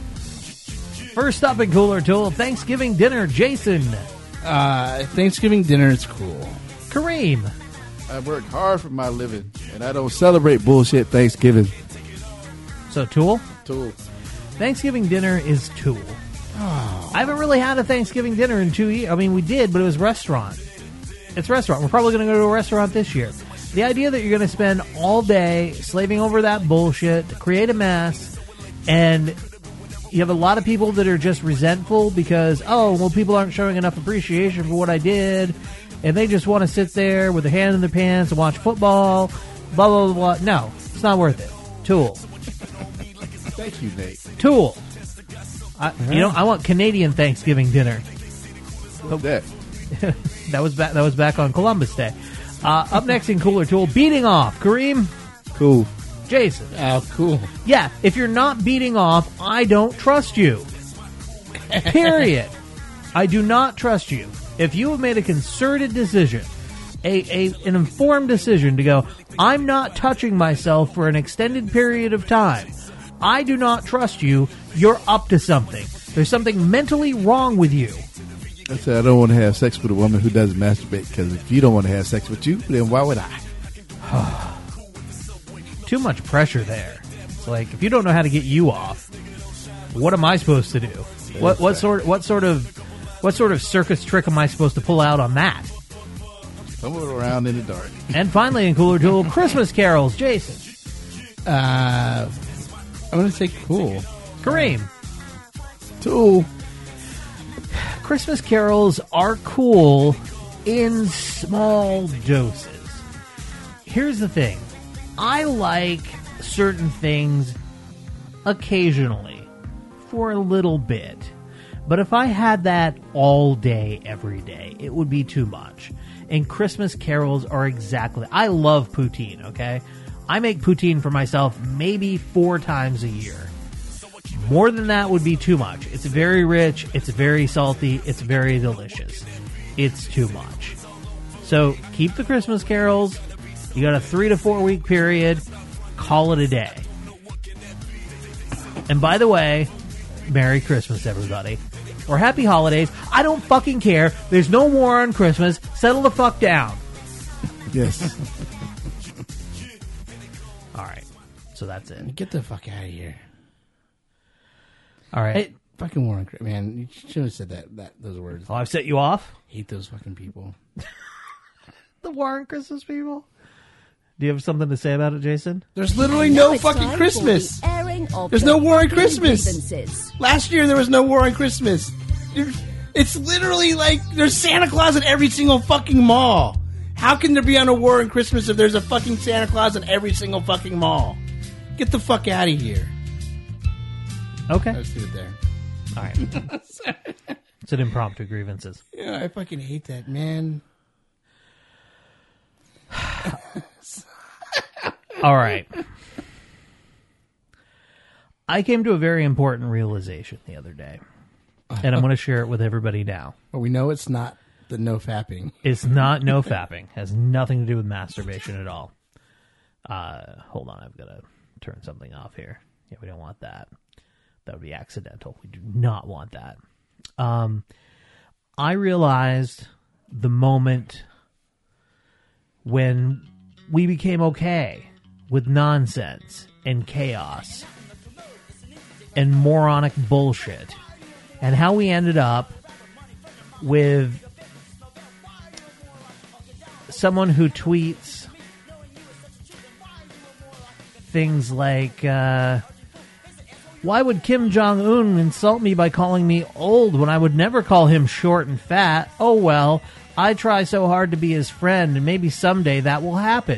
First up in Cooler Tool, Thanksgiving dinner. Jason, Uh, Thanksgiving dinner is cool. Kareem, I work hard for my living, and I don't celebrate bullshit Thanksgiving. so Tool. Tool. Thanksgiving dinner is Tool. I haven't really had a Thanksgiving dinner in two years. I mean, we did, but it was restaurant. It's restaurant. We're probably going to go to a restaurant this year. The idea that you're going to spend all day slaving over that bullshit to create a mess, and you have a lot of people that are just resentful because, oh, well, people aren't showing enough appreciation for what I did, and they just want to sit there with their hand in their pants and watch football, blah, blah, blah, blah. No, it's not worth it. Tool. Thank you, Nate. Tool. I, you know, I want Canadian Thanksgiving dinner. What's that? That was back. That was back on Columbus Day. Uh, up next in Cooler Tool, beating off. Kareem, Cool. Jason. Oh, cool. Yeah, if you're not beating off, I don't trust you. Period. I do not trust you. If you have made a concerted decision, a, a an informed decision to go, I'm not touching myself for an extended period of time, I do not trust you. You're up to something. There's something mentally wrong with you. I said I don't want to have sex with a woman who doesn't masturbate, because if you don't want to have sex with you, then why would I? Too much pressure there. It's like, if you don't know how to get you off, what am I supposed to do? What what sort what sort of what sort of circus trick am I supposed to pull out on that? Somewhere around in the dark. And finally, in Cooler Tool, Christmas carols. Jason, Uh, I'm gonna say cool. Kareem. Tool. Christmas carols are cool in small doses. Here's the thing. I like certain things occasionally for a little bit. But if I had that all day, every day, it would be too much. And Christmas carols are exactly... I love poutine, okay? I make poutine for myself maybe four times a year. More than that would be too much. It's very rich, it's very salty, it's very delicious. It's too much. So keep the Christmas carols. You got a three to four week period. Call it a day. And by the way, Merry Christmas, everybody. Or Happy Holidays. I don't fucking care. There's no war on Christmas. Settle the fuck down. Yes. All right. So that's it. Get the fuck out of here. All right. Hey, fucking Warren, man, you should have said that, that those words. Oh, I've set you off? Hate those fucking people. The Warren Christmas people? Do you have something to say about it, Jason? There's literally And no now it's fucking time Christmas. for the airing of There's the no war on fucking Christmas. grievances. Last year there was no war on Christmas. There's- It's literally like there's Santa Claus at every single fucking mall. How can there be on a war on Christmas if there's a fucking Santa Claus at every single fucking mall? Get the fuck out of here. Okay. Let's do it there. All right. It's an impromptu grievances. Yeah, I fucking hate that, man. All right. I came to a very important realization the other day, and I'm going to share it with everybody now. Well, we know it's not the no fapping. It's not no fapping. Has nothing to do with masturbation at all. Uh, hold on, I've got to turn something off here. Yeah, we don't want that. That would be accidental. We do not want that. Um, I realized the moment when we became okay with nonsense and chaos and moronic bullshit, and how we ended up with someone who tweets things like, uh, why would Kim Jong-un insult me by calling me old when I would never call him short and fat? Oh well, I try so hard to be his friend, and maybe someday that will happen.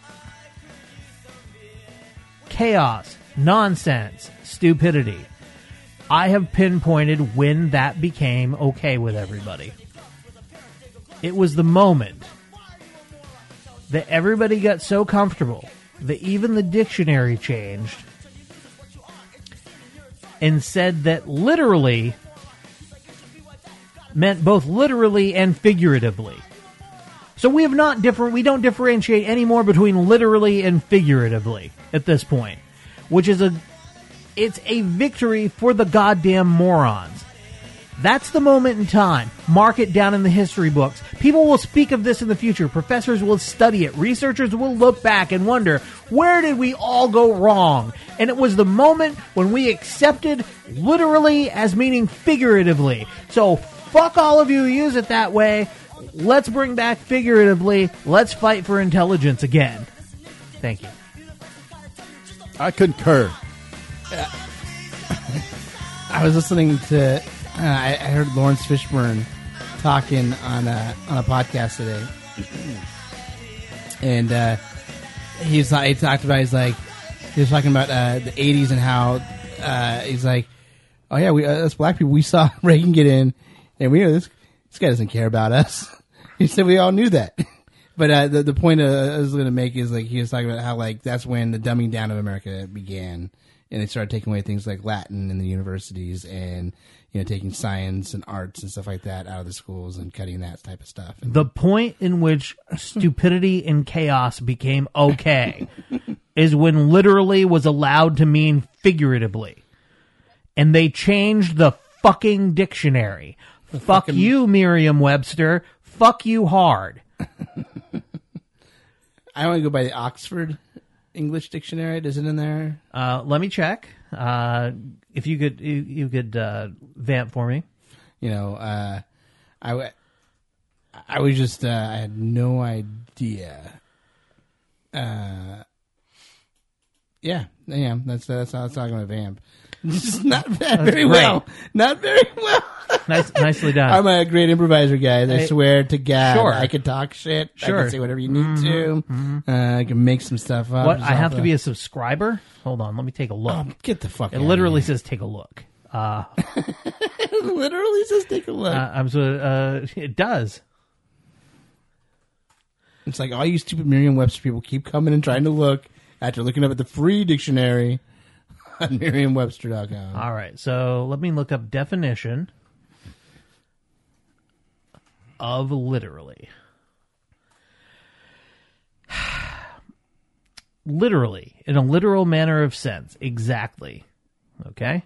Chaos, nonsense, stupidity. I have pinpointed when that became okay with everybody. It was the moment that everybody got so comfortable that even the dictionary changed and said that literally meant both literally and figuratively. So we have not different. We don't differentiate anymore between literally and figuratively at this point, which is a, it's a victory for the goddamn morons. That's the moment in time. Mark it down in the history books. People will speak of this in the future. Professors will study it. Researchers will look back and wonder, where did we all go wrong? And it was the moment when we accepted literally as meaning figuratively. So fuck all of you who use it that way. Let's bring back figuratively. Let's fight for intelligence again. Thank you. I concur. I was listening to, uh, I, I heard Lawrence Fishburne talking on a, on a podcast today. And uh, he's, he talked about, he's like, he was talking about uh, the eighties and how uh, he's like, oh yeah, we uh, us black people, we saw Reagan get in, and we know this, this guy doesn't care about us. He said we all knew that. But uh, the the point uh, I was going to make is, like, he was talking about how, like, that's when the dumbing down of America began, and they started taking away things like Latin in the universities, and, you know, taking science and arts and stuff like that out of the schools and cutting that type of stuff. And the point in which stupidity and chaos became okay is when literally was allowed to mean figuratively, and they changed the fucking dictionary. The Fuck fucking... you, Merriam-Webster. Fuck you hard. I want to go by the Oxford English Dictionary. Is it in there? Uh, let me check. Uh, if you could, you, you could uh, vamp for me. You know, uh, I, w- I was just, uh, I had no idea. Uh, yeah, yeah, that's that's how it's talking about vamp. Just not very well. Not very well. Nice, nicely done. I'm a great improviser, guys. I, I swear to God. Sure. I can talk shit. Sure. I can say whatever you need mm-hmm, to. Mm-hmm. Uh, I can make some stuff up. What? I have to be a subscriber? Hold on. Let me take a look. Oh, get the fuck It out literally of here. says take a look. Uh, it literally says take a look. Uh, I'm so, uh, it does. It's like all you stupid Merriam-Webster people keep coming and trying to look after looking up at the free dictionary on Merriam Webster dot com. All right, so let me look up definition of literally. Literally, in a literal manner of sense, exactly. Okay?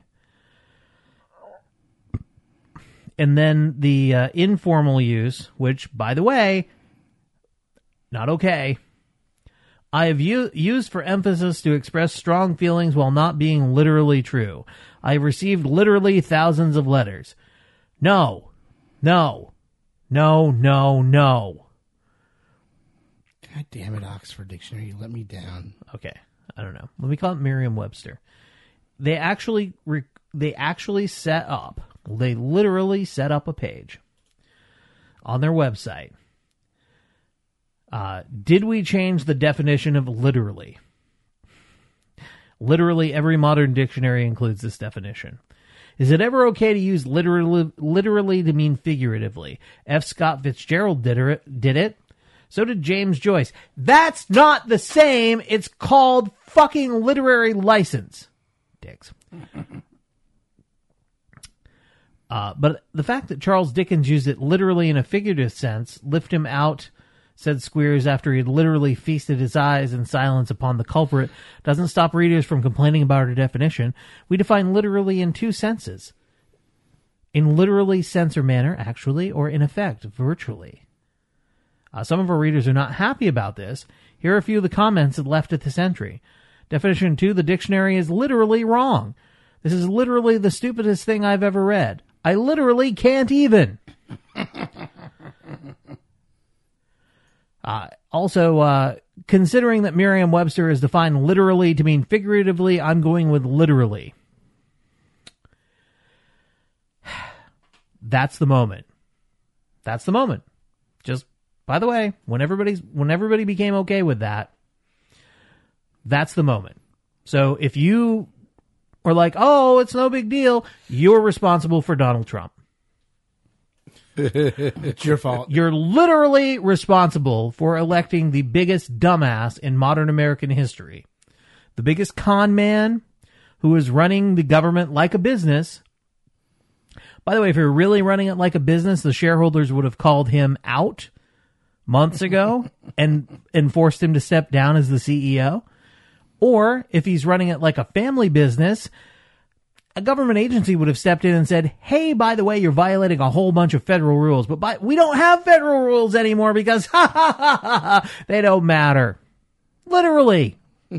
And then the uh, informal use, which, by the way, not okay. I have u- used for emphasis to express strong feelings while not being literally true. I have received literally thousands of letters. No. No. No, no, no. God damn it, Oxford Dictionary, you let me down. Okay, I don't know. Let me call it Merriam-Webster. They actually, re- they actually set up, they literally set up a page on their website. Uh, did we change the definition of literally? Literally, every modern dictionary includes this definition. Is it ever okay to use literally, literally to mean figuratively? F. Scott Fitzgerald did it. Did it. So did James Joyce. That's not the same. It's called fucking literary license. Dicks. Uh, but the fact that Charles Dickens used it literally in a figurative sense lift him out, said Squeers after he had literally feasted his eyes in silence upon the culprit, doesn't stop readers from complaining about our definition. We define literally in two senses. In literally sense or manner, actually, or in effect, virtually. Uh, some of our readers are not happy about this. Here are a few of the comments that left at this entry. Definition two, the dictionary is literally wrong. This is literally the stupidest thing I've ever read. I literally can't even. Uh, also, uh, considering that Merriam-Webster is defined literally to mean figuratively, I'm going with literally. That's the moment. That's the moment. Just, by the way, when everybody's, when everybody became okay with that, that's the moment. So if you are like, oh, it's no big deal, you're responsible for Donald Trump. It's your fault. You're literally responsible for electing the biggest dumbass in modern American history. The biggest con man who is running the government like a business. By the way, if you're really running it like a business, the shareholders would have called him out months ago and, and forced him to step down as the C E O. Or if he's running it like a family business, a government agency would have stepped in and said, hey, by the way, you're violating a whole bunch of federal rules, but by, we don't have federal rules anymore because ha, ha, ha, ha, ha, they don't matter. Literally.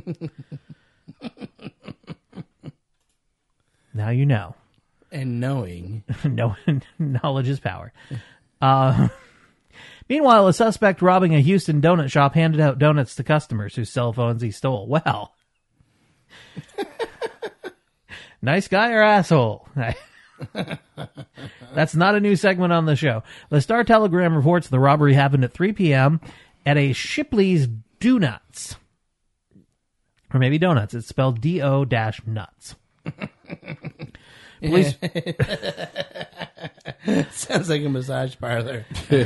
Now you know. And knowing. No, knowledge is power. Uh, meanwhile, a suspect robbing a Houston donut shop handed out donuts to customers whose cell phones he stole. Well, nice guy or asshole? That's not a new segment on the show. The Star Telegram reports the robbery happened at three p.m. at a Shipley's Donuts. Or maybe donuts. It's spelled D O dash nuts. Police sounds like a massage parlor.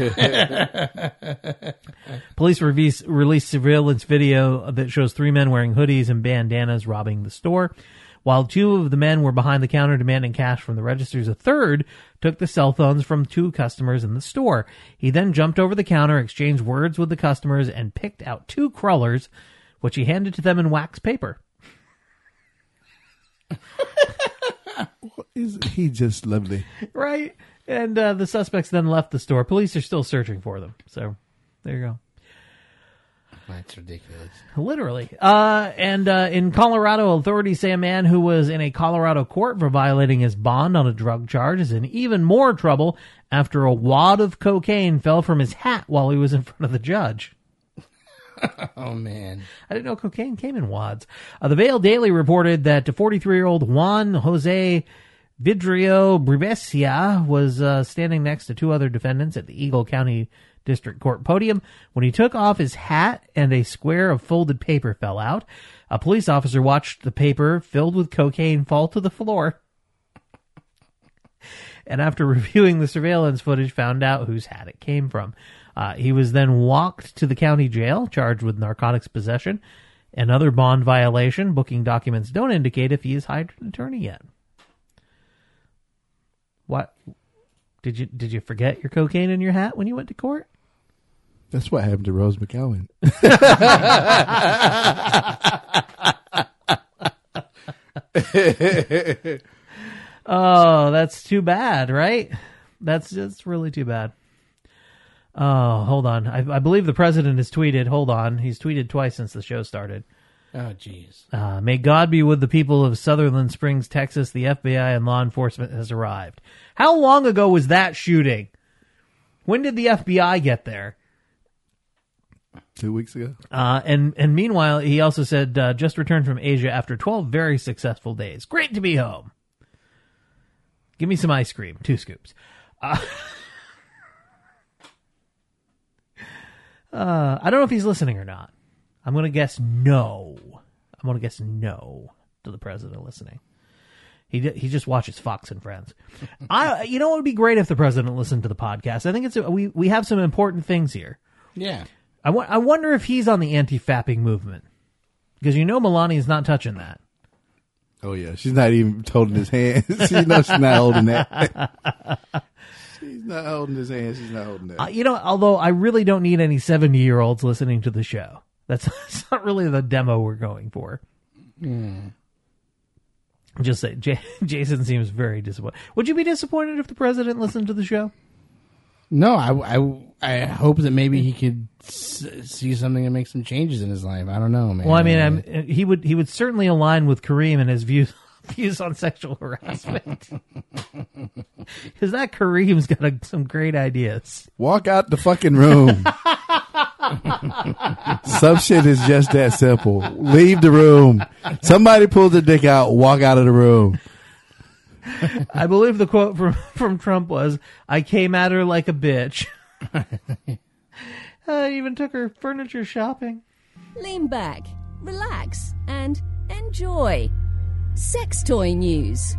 Police release, released surveillance video that shows three men wearing hoodies and bandanas robbing the store. While two of the men were behind the counter demanding cash from the registers, a third took the cell phones from two customers in the store. He then jumped over the counter, exchanged words with the customers, and picked out two crullers, which he handed to them in wax paper. Is he just lovely? Right? And uh, the suspects then left the store. Police are still searching for them. So, there you go. That's ridiculous. Literally. Uh, and uh, in Colorado, authorities say a man who was in a Colorado court for violating his bond on a drug charge is in even more trouble after a wad of cocaine fell from his hat while he was in front of the judge. Oh, man. I didn't know cocaine came in wads. Uh, the Vail Daily reported that forty-three-year-old Juan Jose Vidrio Brivesia was uh, standing next to two other defendants at the Eagle County District Court podium when he took off his hat and a square of folded paper fell out. A police officer watched the paper filled with cocaine fall to the floor. And after reviewing the surveillance footage, found out whose hat it came from. Uh, he was then walked to the county jail, charged with narcotics possession and other bond violation. Booking documents don't indicate if he has hired an attorney yet. What? Did you did you forget your cocaine in your hat when you went to court? That's what happened to Rose McGowan. Oh, that's too bad, right? That's just really too bad. Oh, hold on. I, I believe the president has tweeted. Hold on. He's tweeted twice since the show started. Oh, jeez. Uh, may God be with the people of Sutherland Springs, Texas. The F B I and law enforcement has arrived. How long ago was that shooting? When did the F B I get there? Two weeks ago. Uh, and, and meanwhile, he also said, uh, just returned from Asia after twelve very successful days. Great to be home. Give me some ice cream. Two scoops. Uh, uh, I don't know if he's listening or not. I'm going to guess no. I'm going to guess no to the president listening. He he just watches Fox and Friends. I you know it would be great if the president listened to the podcast. I think it's a, we we have some important things here. Yeah. I, w- I wonder if he's on the anti-fapping movement because you know Melania's not touching that. Oh yeah, she's not even holding his hand. She knows she's not holding that. She's not holding his hand. She's not holding that. Uh, you know, although I really don't need any seventy-year-olds listening to the show. That's, that's not really the demo we're going for. Mm. Just say, J- Jason seems very disappointed. Would you be disappointed if the president listened to the show? No, I, I, I hope that maybe he could s- see something and make some changes in his life. I don't know, man. Well, I mean, I'm, he would he would certainly align with Kareem and his views views on sexual harassment. Because that Kareem's got a, some great ideas. Walk out the fucking room. Some shit is just that simple. Leave the room. Somebody pulls their dick out, walk out of the room. I believe the quote from, from Trump was, I came at her like a bitch. I even took her furniture shopping. Lean back, relax, and enjoy. Sex toy news.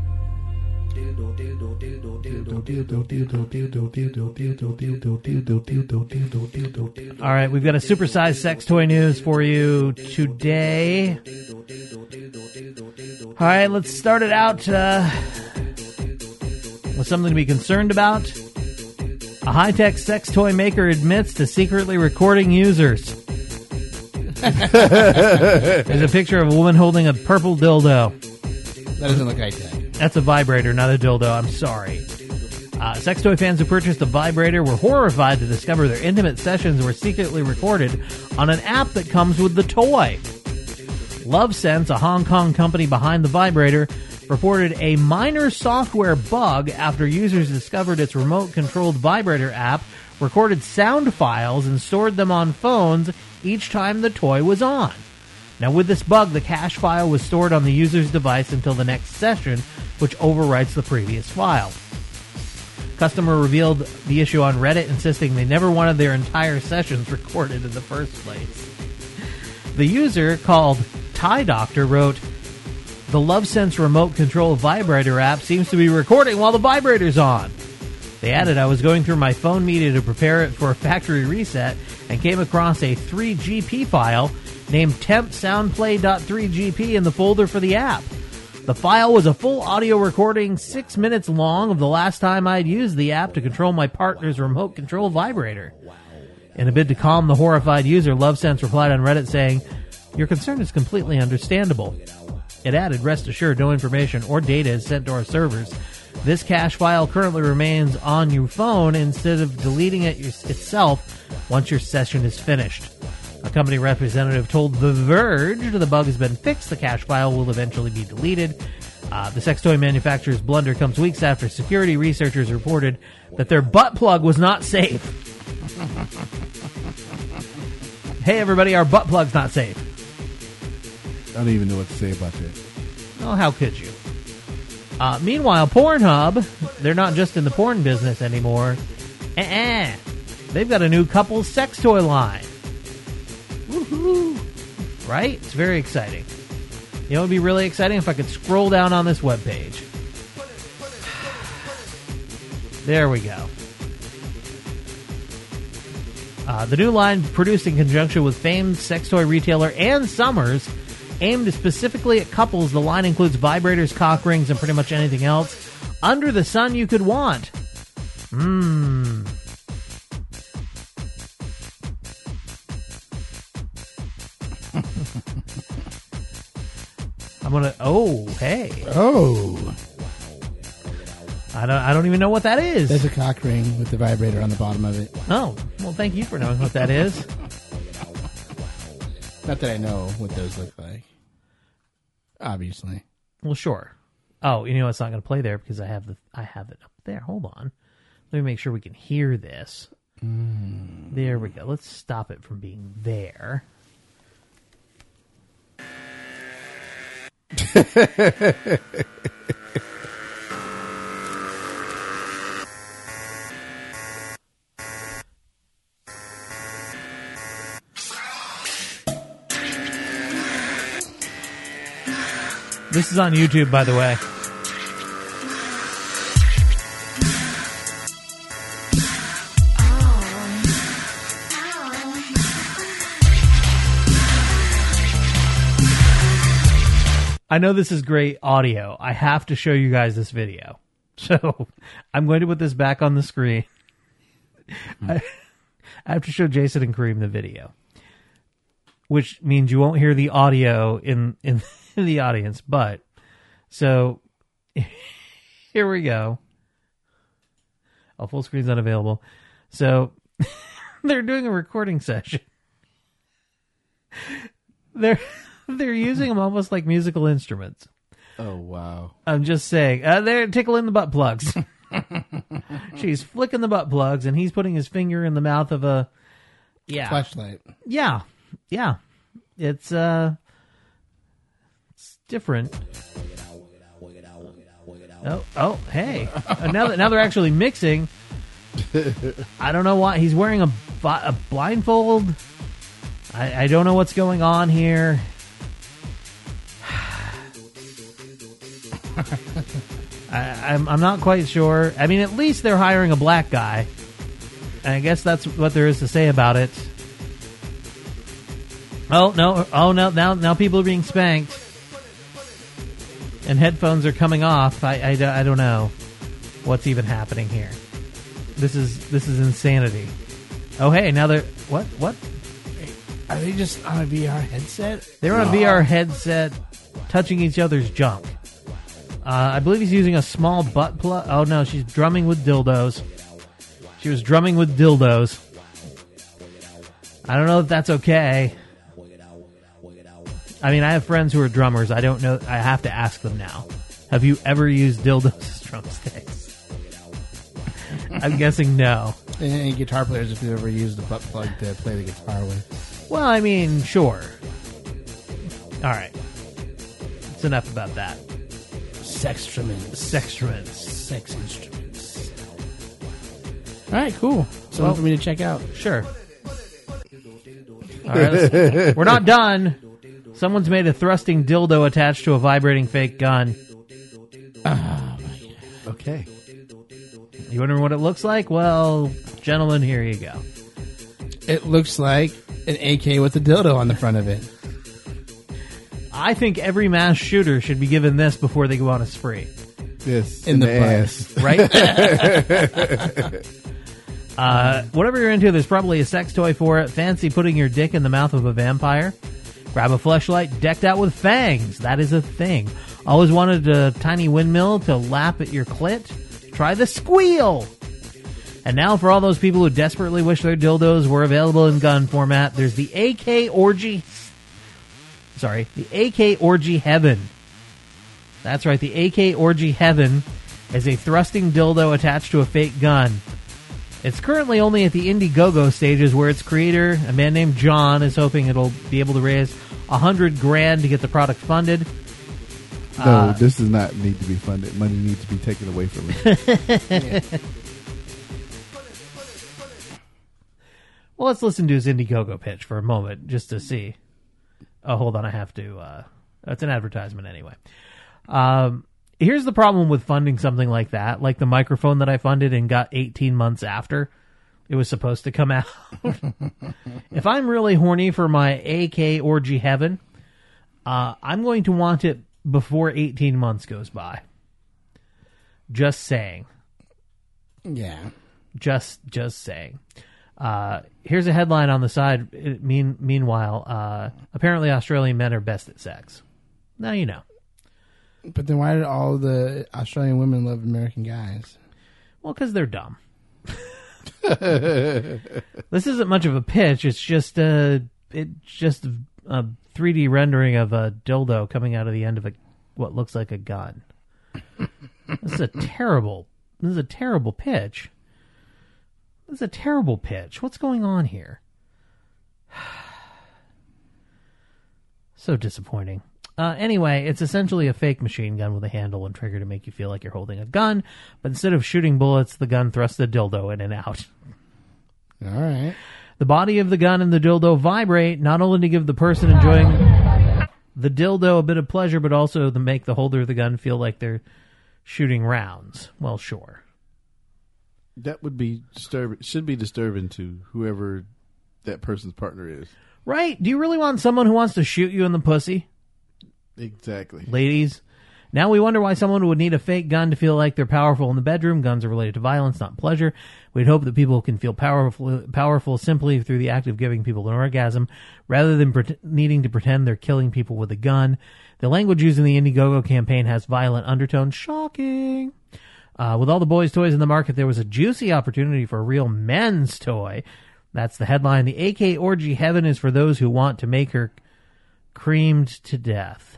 All right, we've got a supersized sex toy news for you today. All right, let's start it out uh, with something to be concerned about. A high-tech sex toy maker admits to secretly recording users. There's a picture of a woman holding a purple dildo. That doesn't look high-tech. That's a vibrator, not a dildo. I'm sorry. Uh, sex toy fans who purchased the vibrator were horrified to discover their intimate sessions were secretly recorded on an app that comes with the toy. LoveSense, a Hong Kong company behind the vibrator, reported a minor software bug after users discovered its remote-controlled vibrator app recorded sound files and stored them on phones each time the toy was on. Now, with this bug, the cache file was stored on the user's device until the next session, which overwrites the previous file. Customer revealed the issue on Reddit, insisting they never wanted their entire sessions recorded in the first place. The user, called Tie Doctor, wrote, "The LoveSense remote control vibrator app seems to be recording while the vibrator's on." They added, "I was going through my phone media to prepare it for a factory reset and came across a three G P file named temp soundplay dot three G P in the folder for the app. The file was a full audio recording six minutes long of the last time I'd used the app to control my partner's remote control vibrator." In a bid to calm the horrified user, LoveSense replied on Reddit saying, "Your concern is completely understandable." It added, "Rest assured, no information or data is sent to our servers. This cache file currently remains on your phone instead of deleting it itself once your session is finished." A company representative told The Verge the bug has been fixed. The cache file will eventually be deleted. Uh, the sex toy manufacturer's blunder comes weeks after security researchers reported that their butt plug was not safe. Hey, everybody, our butt plug's not safe. I don't even know what to say about that. Oh, how could you? Uh, meanwhile, Pornhub, they're not just in the porn business anymore. Uh-uh. They've got a new couple's sex toy line. Woohoo! Right? It's very exciting. You know, it would be really exciting if I could scroll down on this webpage. There we go. Uh, the new line, produced in conjunction with famed sex toy retailer Ann Summers, aimed specifically at couples. The line includes vibrators, cock rings, and pretty much anything else under the sun you could want. Mmm. I'm gonna. Oh, hey. Oh. I don't. I don't even know what that is. There's a cock ring with the vibrator on the bottom of it. Oh, well, thank you for knowing what that is. Not that I know what those look like. Obviously. Well, sure. Oh, you know it's not going to play there because I have the. I have it up there. Hold on. Let me make sure we can hear this. Mm. There we go. Let's stop it from being there. This is on YouTube, by the way. I know this is great audio. I have to show you guys this video. So I'm going to put this back on the screen. Hmm. I, I have to show Jason and Kareem the video, which means you won't hear the audio in, in, in the audience. But so here we go. Oh, full screen's unavailable. So they're doing a recording session. They're They're using them almost like musical instruments. Oh, wow. I'm just saying. Uh, they're tickling the butt plugs. She's flicking the butt plugs, and he's putting his finger in the mouth of a Yeah. Flashlight. Yeah. Yeah. It's, uh, it's different. Oh, oh, hey. Uh, now that now they're actually mixing. I don't know why. He's wearing a, a blindfold. I, I don't know what's going on here. I, I'm, I'm not quite sure. I mean, at least they're hiring a black guy. And I guess that's what there is to say about it. Oh, no. Oh, no. Now, now people are being spanked. And headphones are coming off. I, I, I don't know what's even happening here. This is this is insanity. Oh, hey, now they're... What? What? Are they just on a V R headset? They're on a V R headset touching each other's junk. Uh, I believe he's using a small butt plug. Oh, no, she's drumming with dildos. She was drumming with dildos. I don't know if that's okay. I mean, I have friends who are drummers. I don't know. I have to ask them now. Have you ever used dildos as drumsticks? I'm guessing no. And any guitar players, if you've ever used a butt plug to play the guitar with. Well, I mean, sure. All right. It's enough about that. Sextrements. Sextrements. Sex instruments. All right, cool. Something Well, for me to check out. Sure. All right, let's- we're not done. Someone's made a thrusting dildo attached to a vibrating fake gun. Oh, Okay. You wondering what it looks like? Well, gentlemen, here you go. it looks like an A K with a dildo on the front of it. I think every mass shooter should be given this before they go on a spree. Yes. In In, the the, butt. ass. Right? uh, whatever you're into, there's probably a sex toy for it. Fancy putting your dick in the mouth of a vampire? Grab a fleshlight decked out with fangs. That is a thing. Always wanted a tiny windmill to lap at your clit? Try the squeal! And now for all those people who desperately wish their dildos were available in gun format, there's the A K Orgy... Sorry, the A K Orgy Heaven. That's right, the A K Orgy Heaven is a thrusting dildo attached to a fake gun. It's currently only at the Indiegogo stages, where its creator, a man named John, is hoping it'll be able to raise a hundred grand to get the product funded. No, Uh, this does not need to be funded. Money needs to be taken away from it. Well, let's listen to his Indiegogo pitch for a moment, just to see. Oh, hold on, I have to... Uh, that's an advertisement anyway. Um, here's the problem with funding something like that, like the microphone that I funded and got eighteen months after it was supposed to come out. If I'm really horny for my A K Orgy Heaven, uh, I'm going to want it before eighteen months goes by. Just saying. Yeah. Just just saying. Uh, here's a headline on the side. It, mean, meanwhile, uh, apparently Australian men are best at sex. Now you know. But then why did all the Australian women love American guys? Well, because they're dumb. This isn't much of a pitch. It's just a, it's just a three D rendering of a dildo coming out of the end of a what looks like a gun. This is a terrible. This is a terrible pitch. This is a terrible pitch. What's going on here? So disappointing. Uh, anyway, it's essentially a fake machine gun with a handle and trigger to make you feel like you're holding a gun, but instead of shooting bullets, the gun thrusts the dildo in and out. All right. The body of the gun and the dildo vibrate, not only to give the person enjoying the dildo a bit of pleasure, but also to make the holder of the gun feel like they're shooting rounds. Well, sure. That would be disturbing. Should be disturbing to whoever that person's partner is. Right? Do you really want someone who wants to shoot you in the pussy? Exactly. Ladies, now we wonder why someone would need a fake gun to feel like they're powerful in the bedroom. Guns are related to violence, not pleasure. We'd hope that people can feel powerful powerful simply through the act of giving people an orgasm, rather than pre- needing to pretend they're killing people with a gun. The language used in the Indiegogo campaign has violent undertones. Shocking. Uh, with all the boys' toys in the market, there was a juicy opportunity for a real men's toy. That's the headline. The A K Orgy Heaven is for those who want to make her creamed to death.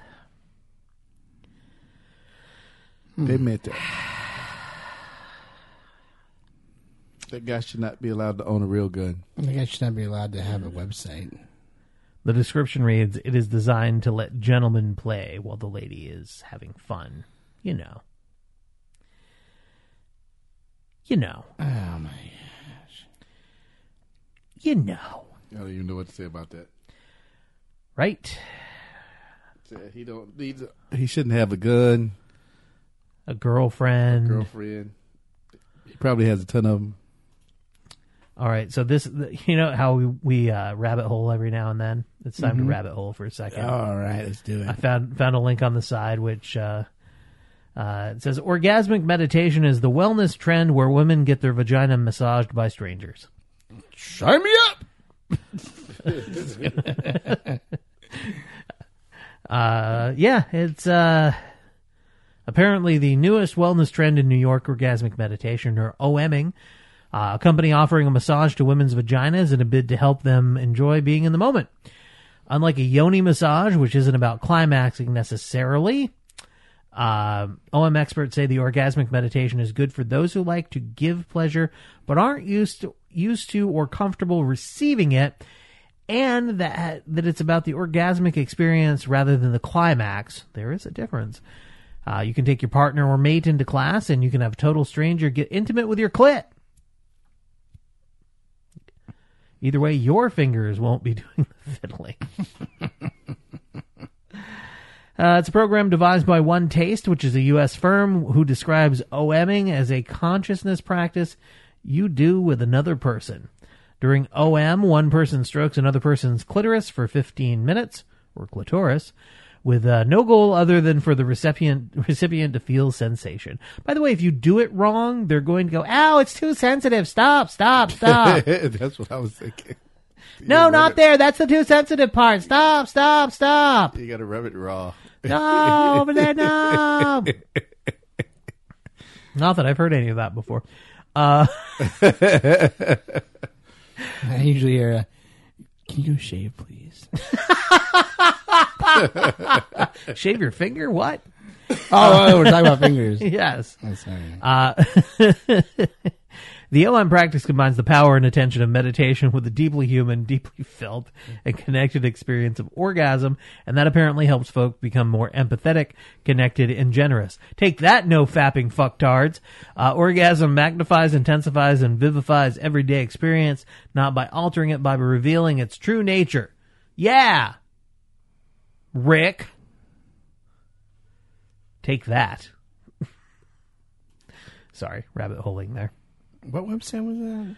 They meant that. That guy should not be allowed to own a real gun. That guy should not be allowed to have a website. The description reads, "It is designed to let gentlemen play while the lady is having fun." You know. You know. Oh, my gosh. You know. I don't even know what to say about that. Right? He don't need. A, he shouldn't have a gun. A girlfriend. A girlfriend. He probably has a ton of them. All right, so this, you know how we, we uh, rabbit hole every now and then? It's time Mm-hmm. to rabbit hole for a second. All right, let's do it. I found found a link on the side which uh, uh, it says, orgasmic meditation is the wellness trend where women get their vagina massaged by strangers. Sign me up! uh, yeah, it's uh, apparently the newest wellness trend in New York, orgasmic meditation, or OMing. Uh, a company offering a massage to women's vaginas in a bid to help them enjoy being in the moment. Unlike a yoni massage, which isn't about climaxing necessarily, uh, O M experts say the orgasmic meditation is good for those who like to give pleasure but aren't used to, used to or comfortable receiving it, and that that it's about the orgasmic experience rather than the climax. There is a difference. Uh, you can take your partner or mate into class, and you can have a total stranger get intimate with your clit. Either way, your fingers won't be doing the fiddling. uh, it's a program devised by One Taste, which is a U S firm who describes OMing as a consciousness practice you do with another person. During O M, one person strokes another person's clitoris for fifteen minutes, or clitoris, with uh, no goal other than for the recipient recipient to feel sensation. By the way, if you do it wrong, they're going to go, ow, it's too sensitive. Stop, stop, stop. That's what I was thinking. You No, not it, there. That's the too sensitive part. Stop, stop, stop. You got to rub it raw. No, over there, no. Not that I've heard any of that before. Uh, I usually hear, uh, can you shave, please? Shave your finger? What? Oh, oh, we're talking about fingers. Yes. Oh, sorry. Uh, the O M practice combines the power and attention of meditation with a deeply human, deeply felt, and connected experience of orgasm, and that apparently helps folk become more empathetic, connected, and generous. Take that, no fapping fucktards. Uh, orgasm magnifies, intensifies, and vivifies everyday experience, not by altering it, by revealing its true nature. Yeah! Rick. Take that. Sorry, rabbit holing there. What website was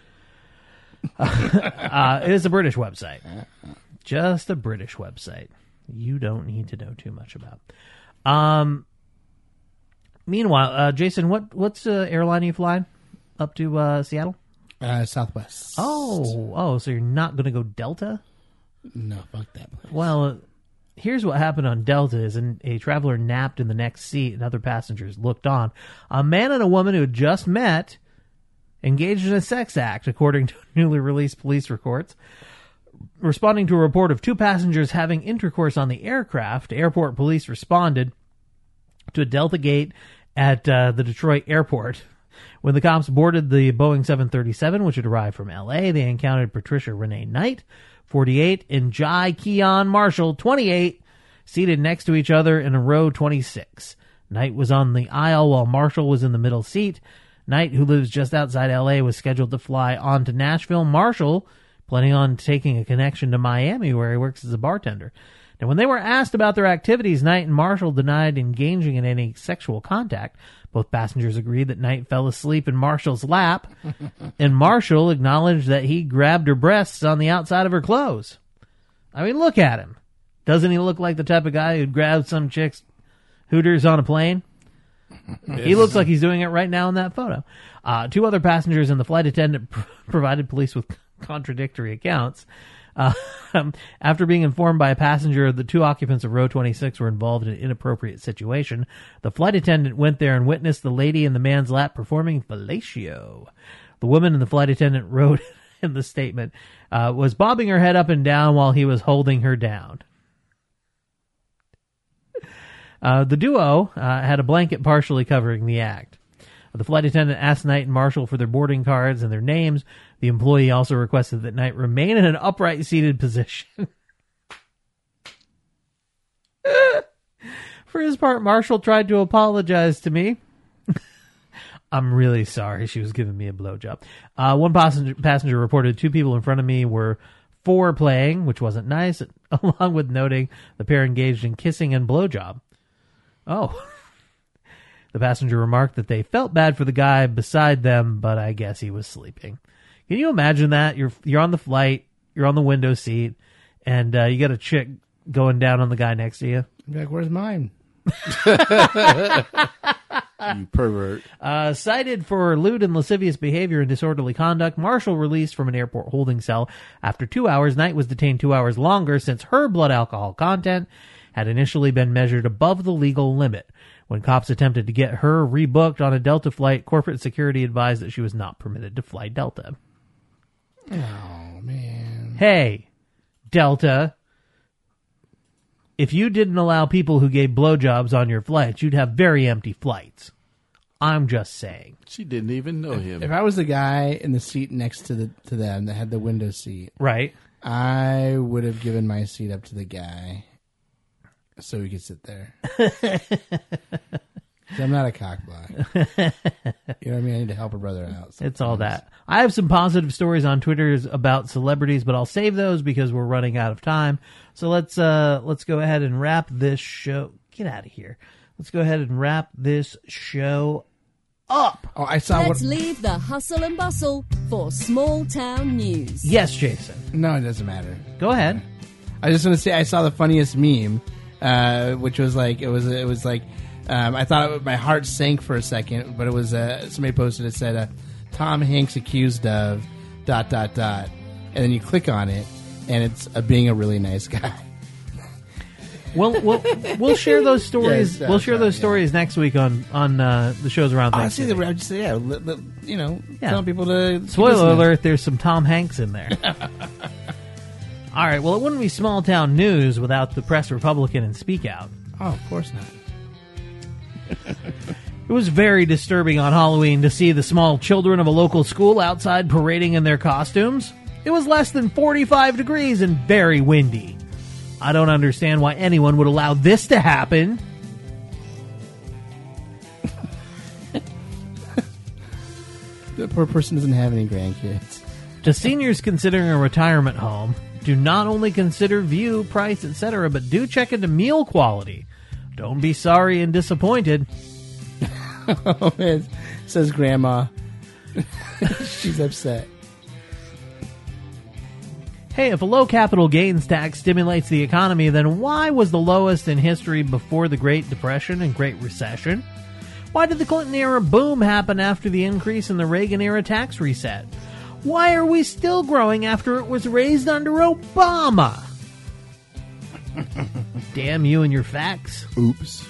that? uh, it is a British website. Just a British website. You don't need to know too much about. Um. Meanwhile, uh, Jason, what what's the uh, airline you flying up to uh, Seattle? Uh, Southwest. Oh, oh, so you're not going to go Delta? No, fuck that place. Well, here's what happened on Delta is an, a traveler napped in the next seat and other passengers looked on. A man and a woman who had just met engaged in a sex act, according to newly released police reports. Responding to a report of two passengers having intercourse on the aircraft, airport police responded to a Delta gate at uh, the Detroit airport. When the cops boarded the Boeing seven thirty-seven, which had arrived from L A, they encountered Patricia Renee Knight, forty-eight, and Jai Keon Marshall, twenty-eight, seated next to each other in a row twenty-six. Knight was on the aisle while Marshall was in the middle seat. Knight, who lives just outside L A, was scheduled to fly on to Nashville. Marshall, planning on taking a connection to Miami, where he works as a bartender. Now, when they were asked about their activities, Knight and Marshall denied engaging in any sexual contact. Both passengers agreed that Knight fell asleep in Marshall's lap, and Marshall acknowledged that he grabbed her breasts on the outside of her clothes. I mean, look at him. Doesn't he look like the type of guy who'd grab some chick's hooters on a plane? He looks like he's doing it right now in that photo. Uh, two other passengers and the flight attendant pr- provided police with contradictory accounts. Uh, after being informed by a passenger the two occupants of row twenty-six were involved in an inappropriate situation, the flight attendant went there and witnessed the lady in the man's lap performing fellatio. The woman and the flight attendant wrote in the statement, uh, was bobbing her head up and down while he was holding her down. Uh, the duo uh, had a blanket partially covering the act. The flight attendant asked Knight and Marshall for their boarding cards and their names. The employee also requested that Knight remain in an upright seated position. For his part, Marshall tried to apologize to me. I'm really sorry. She was giving me a blowjob. Uh, one passenger, passenger reported two people in front of me were foreplaying, which wasn't nice, along with noting the pair engaged in kissing and blowjob. Oh. The passenger remarked that they felt bad for the guy beside them, but I guess he was sleeping. Can you imagine that? You're you're on the flight, you're on the window seat, and uh, you got a chick going down on the guy next to you. You're like, where's mine? You pervert. Uh, cited for lewd and lascivious behavior and disorderly conduct, Marshall released from an airport holding cell after two hours. Knight was detained two hours longer since her blood alcohol content had initially been measured above the legal limit. When cops attempted to get her rebooked on a Delta flight, corporate security advised that she was not permitted to fly Delta. Oh, man. Hey, Delta, if you didn't allow people who gave blowjobs on your flights, you'd have very empty flights. I'm just saying. She didn't even know him. If I was the guy in the seat next to the to them that had the window seat, right, I would have given my seat up to the guy so he could sit there. I'm not a cockblock. You know what I mean? I need to help a brother out. Sometimes. It's all that. I have some positive stories on Twitter about celebrities, but I'll save those because we're running out of time. So let's uh, let's go ahead and wrap this show. Get out of here. Let's go ahead and wrap this show up. Oh, I saw. Let's what... leave the hustle and bustle for small town news. Yes, Jason. No, it doesn't matter. Go ahead. I just want to say I saw the funniest meme, uh, which was like it was it was like. Um, I thought it, my heart sank for a second, but it was uh, somebody posted it said uh, Tom Hanks accused of dot dot dot, and then you click on it, and it's uh, being a really nice guy. We'll we'll we'll share those stories. Yes, we'll share those yeah. stories next week on on uh, the shows around. I see Thanksgiving. the. I just say yeah, li, li, you know, Yeah. telling people to. Spoiler alert: there's some Tom Hanks in there. All right. Well, it wouldn't be small town news without the Press Republican and Speak Out. Oh, of course not. It was very disturbing on Halloween to see the small children of a local school outside parading in their costumes. It was less than forty-five degrees and very windy. I don't understand why anyone would allow this to happen. The poor person doesn't have any grandkids. To seniors considering a retirement home, do not only consider view, price, et cetera, but do check into meal quality. Don't be sorry and disappointed. Oh, man. Says Grandma. She's upset. Hey, if a low capital gains tax stimulates the economy, then why was the lowest in history before the Great Depression and Great Recession? Why did the Clinton-era boom happen after the increase in the Reagan-era tax reset? Why are we still growing after it was raised under Obama? Damn you and your facts. Oops.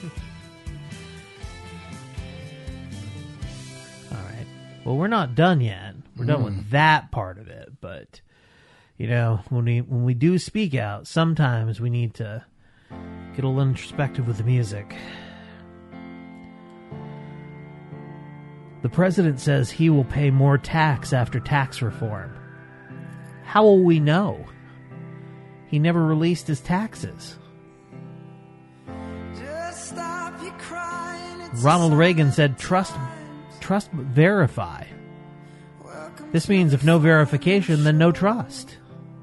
All right. Well, we're not done yet. We're done Mm. with that part of it. But, you know, when we when we do speak out, sometimes we need to get a little introspective with the music. The president says he will pay more tax after tax reform. How will we know? He never released his taxes. Ronald Reagan said, trust, trust but verify. This means if no verification, then no trust.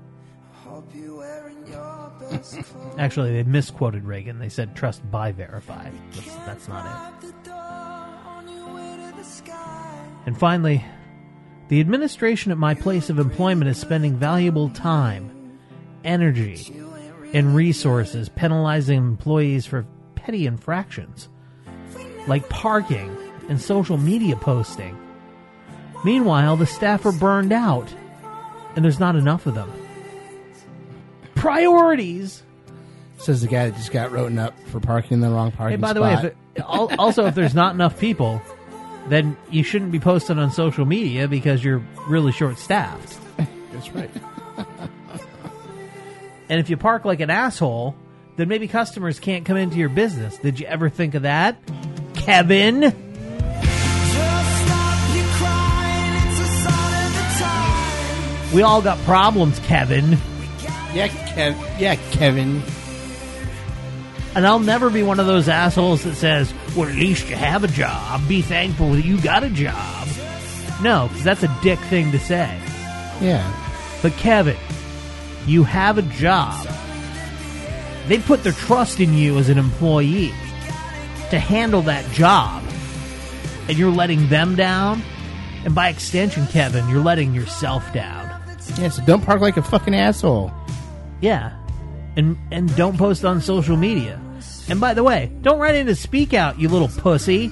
Actually, they misquoted Reagan. They said trust by verify. That's, that's not it. And finally, the administration at my place of employment is spending valuable time, energy, and resources penalizing employees for petty infractions, like parking and social media posting. Meanwhile, the staff are burned out, and there's not enough of them. Priorities! Says the guy that just got written up for parking in the wrong parking Hey, by the spot. way, if it, al- also, if there's not enough people, then you shouldn't be posting on social media because you're really short-staffed. That's right. And if you park like an asshole, then maybe customers can't come into your business. Did you ever think of that, Kevin? Just We all got problems, Kevin. Yeah, Kev. Yeah, Kevin. And I'll never be one of those assholes that says, well, at least you have a job. Be thankful that you got a job. No, because that's a dick thing to say. Yeah. But Kevin, you have a job. They put their trust in you as an employee to handle that job. And you're letting them down. And by extension, Kevin, you're letting yourself down. Yeah, so don't park like a fucking asshole. Yeah. And and don't post on social media. And by the way, don't write into Speak Out, you little pussy.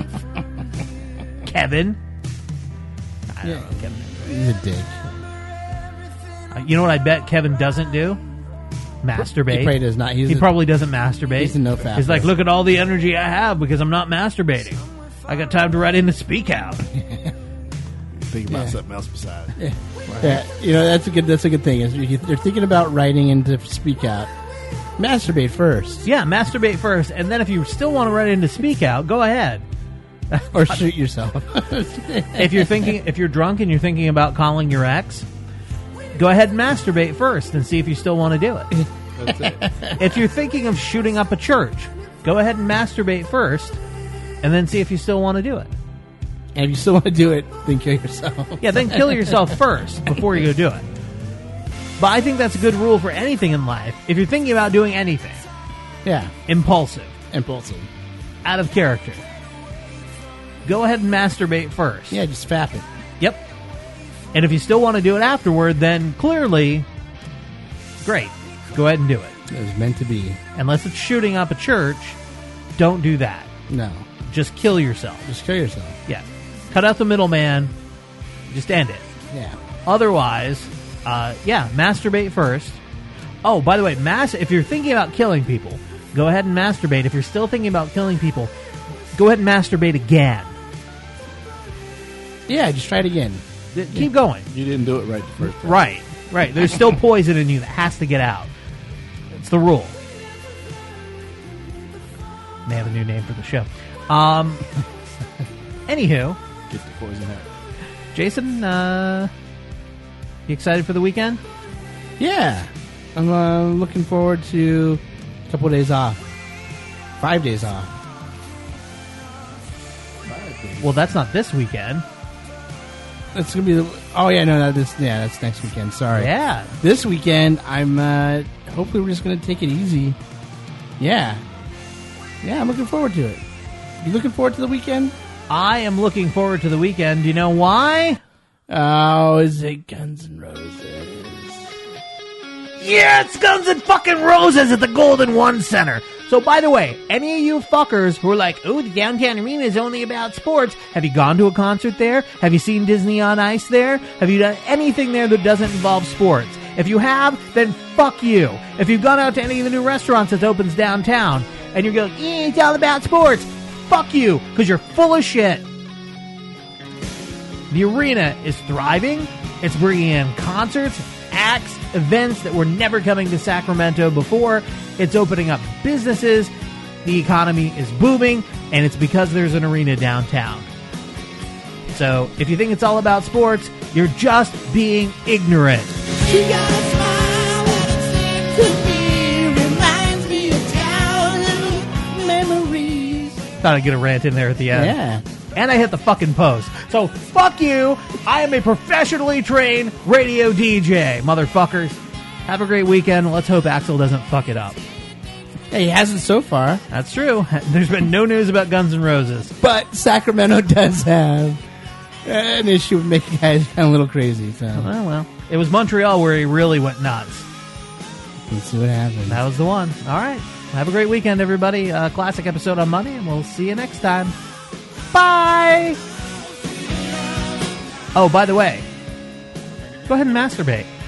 Kevin. I don't Yeah. know, Kevin. He's a dick. Uh, you know what I bet Kevin doesn't do? Masturbate. He probably does not. He's he a- probably doesn't masturbate. he's a no-fap. He's like, look at all the energy I have because I'm not masturbating. I got time to write into Speak Out. Think about something else besides. Yeah. Yeah, you know that's a good. That's a good thing. Is you- you're thinking about writing into Speak Out. Masturbate first, Yeah, masturbate first, and then if you still want to write into Speak Out, go ahead. or shoot yourself. If you're thinking, if you're drunk and you're thinking about calling your ex, go ahead and masturbate first and see if you still want to do it. That's it. If you're thinking of shooting up a church, go ahead and masturbate first, and then see if you still want to do it. And if you still want to do it, then kill yourself. Yeah, then kill yourself first before you go do it. But I think that's a good rule for anything in life. If you're thinking about doing anything, Yeah, impulsive, impulsive. out of character, go ahead and masturbate first. Yeah, just fap it. Yep. And if you still want to do it afterward, then clearly, great. Go ahead and do it. It was meant to be. Unless it's shooting up a church, don't do that. No, Just kill yourself. just kill yourself. Yeah. Cut out the middleman. Just end it. Yeah. Otherwise, uh, yeah, masturbate first. Oh, by the way, mas- if you're thinking about killing people, go ahead and masturbate. If you're still thinking about killing people, go ahead and masturbate again. Yeah, just try it again. Th- Keep going. You didn't do it right the first time. Right, right. There's still poison in you that has to get out. It's the rule. May have a new name for the show. Um, anywho, Get the poison out. Jason, uh, you excited for the weekend? Yeah, I'm uh, looking forward to a couple of days off. Five days off. Well, that's not this weekend. That's gonna be the. Oh yeah, no, no, this. Yeah, that's next weekend. Sorry. Yeah. This weekend, I'm. Uh, hopefully, we're just gonna take it easy. Yeah. Yeah, I'm looking forward to it. You looking forward to the weekend? I am looking forward to the weekend. Do you know why? Oh, is it Guns N' Roses? Yeah, it's Guns N' fucking Roses at the Golden One Center. So, by the way, any of you fuckers who are like, "Ooh, the downtown arena is only about sports," have you gone to a concert there? Have you seen Disney on Ice there? Have you done anything there that doesn't involve sports? If you have, then fuck you. If you've gone out to any of the new restaurants that opens downtown and you're going, "Yeah, it's all about sports," fuck you, because you're full of shit. The arena is thriving. It's bringing in concerts, acts, events that were never coming to Sacramento before. It's opening up businesses. The economy is booming, and it's because there's an arena downtown. So if you think it's all about sports, you're just being ignorant. She got a smile that it seems to me reminds me of childhood memories. Thought I'd get a rant in there at the end. Yeah. And I hit the fucking post. So, fuck you. I am a professionally trained radio D J, motherfuckers. Have a great weekend. Let's hope Axel doesn't fuck it up. Hey, he hasn't so far. That's true. There's been no news about Guns N' Roses. But Sacramento does have an issue with making guys kind of a little crazy. So Oh, well. It was Montreal where he really went nuts. let's see what happens. That was the one. All right. Have a great weekend, everybody. Uh, classic episode on Monday, and we'll see you next time. Bye! Oh, by the way, go ahead and masturbate.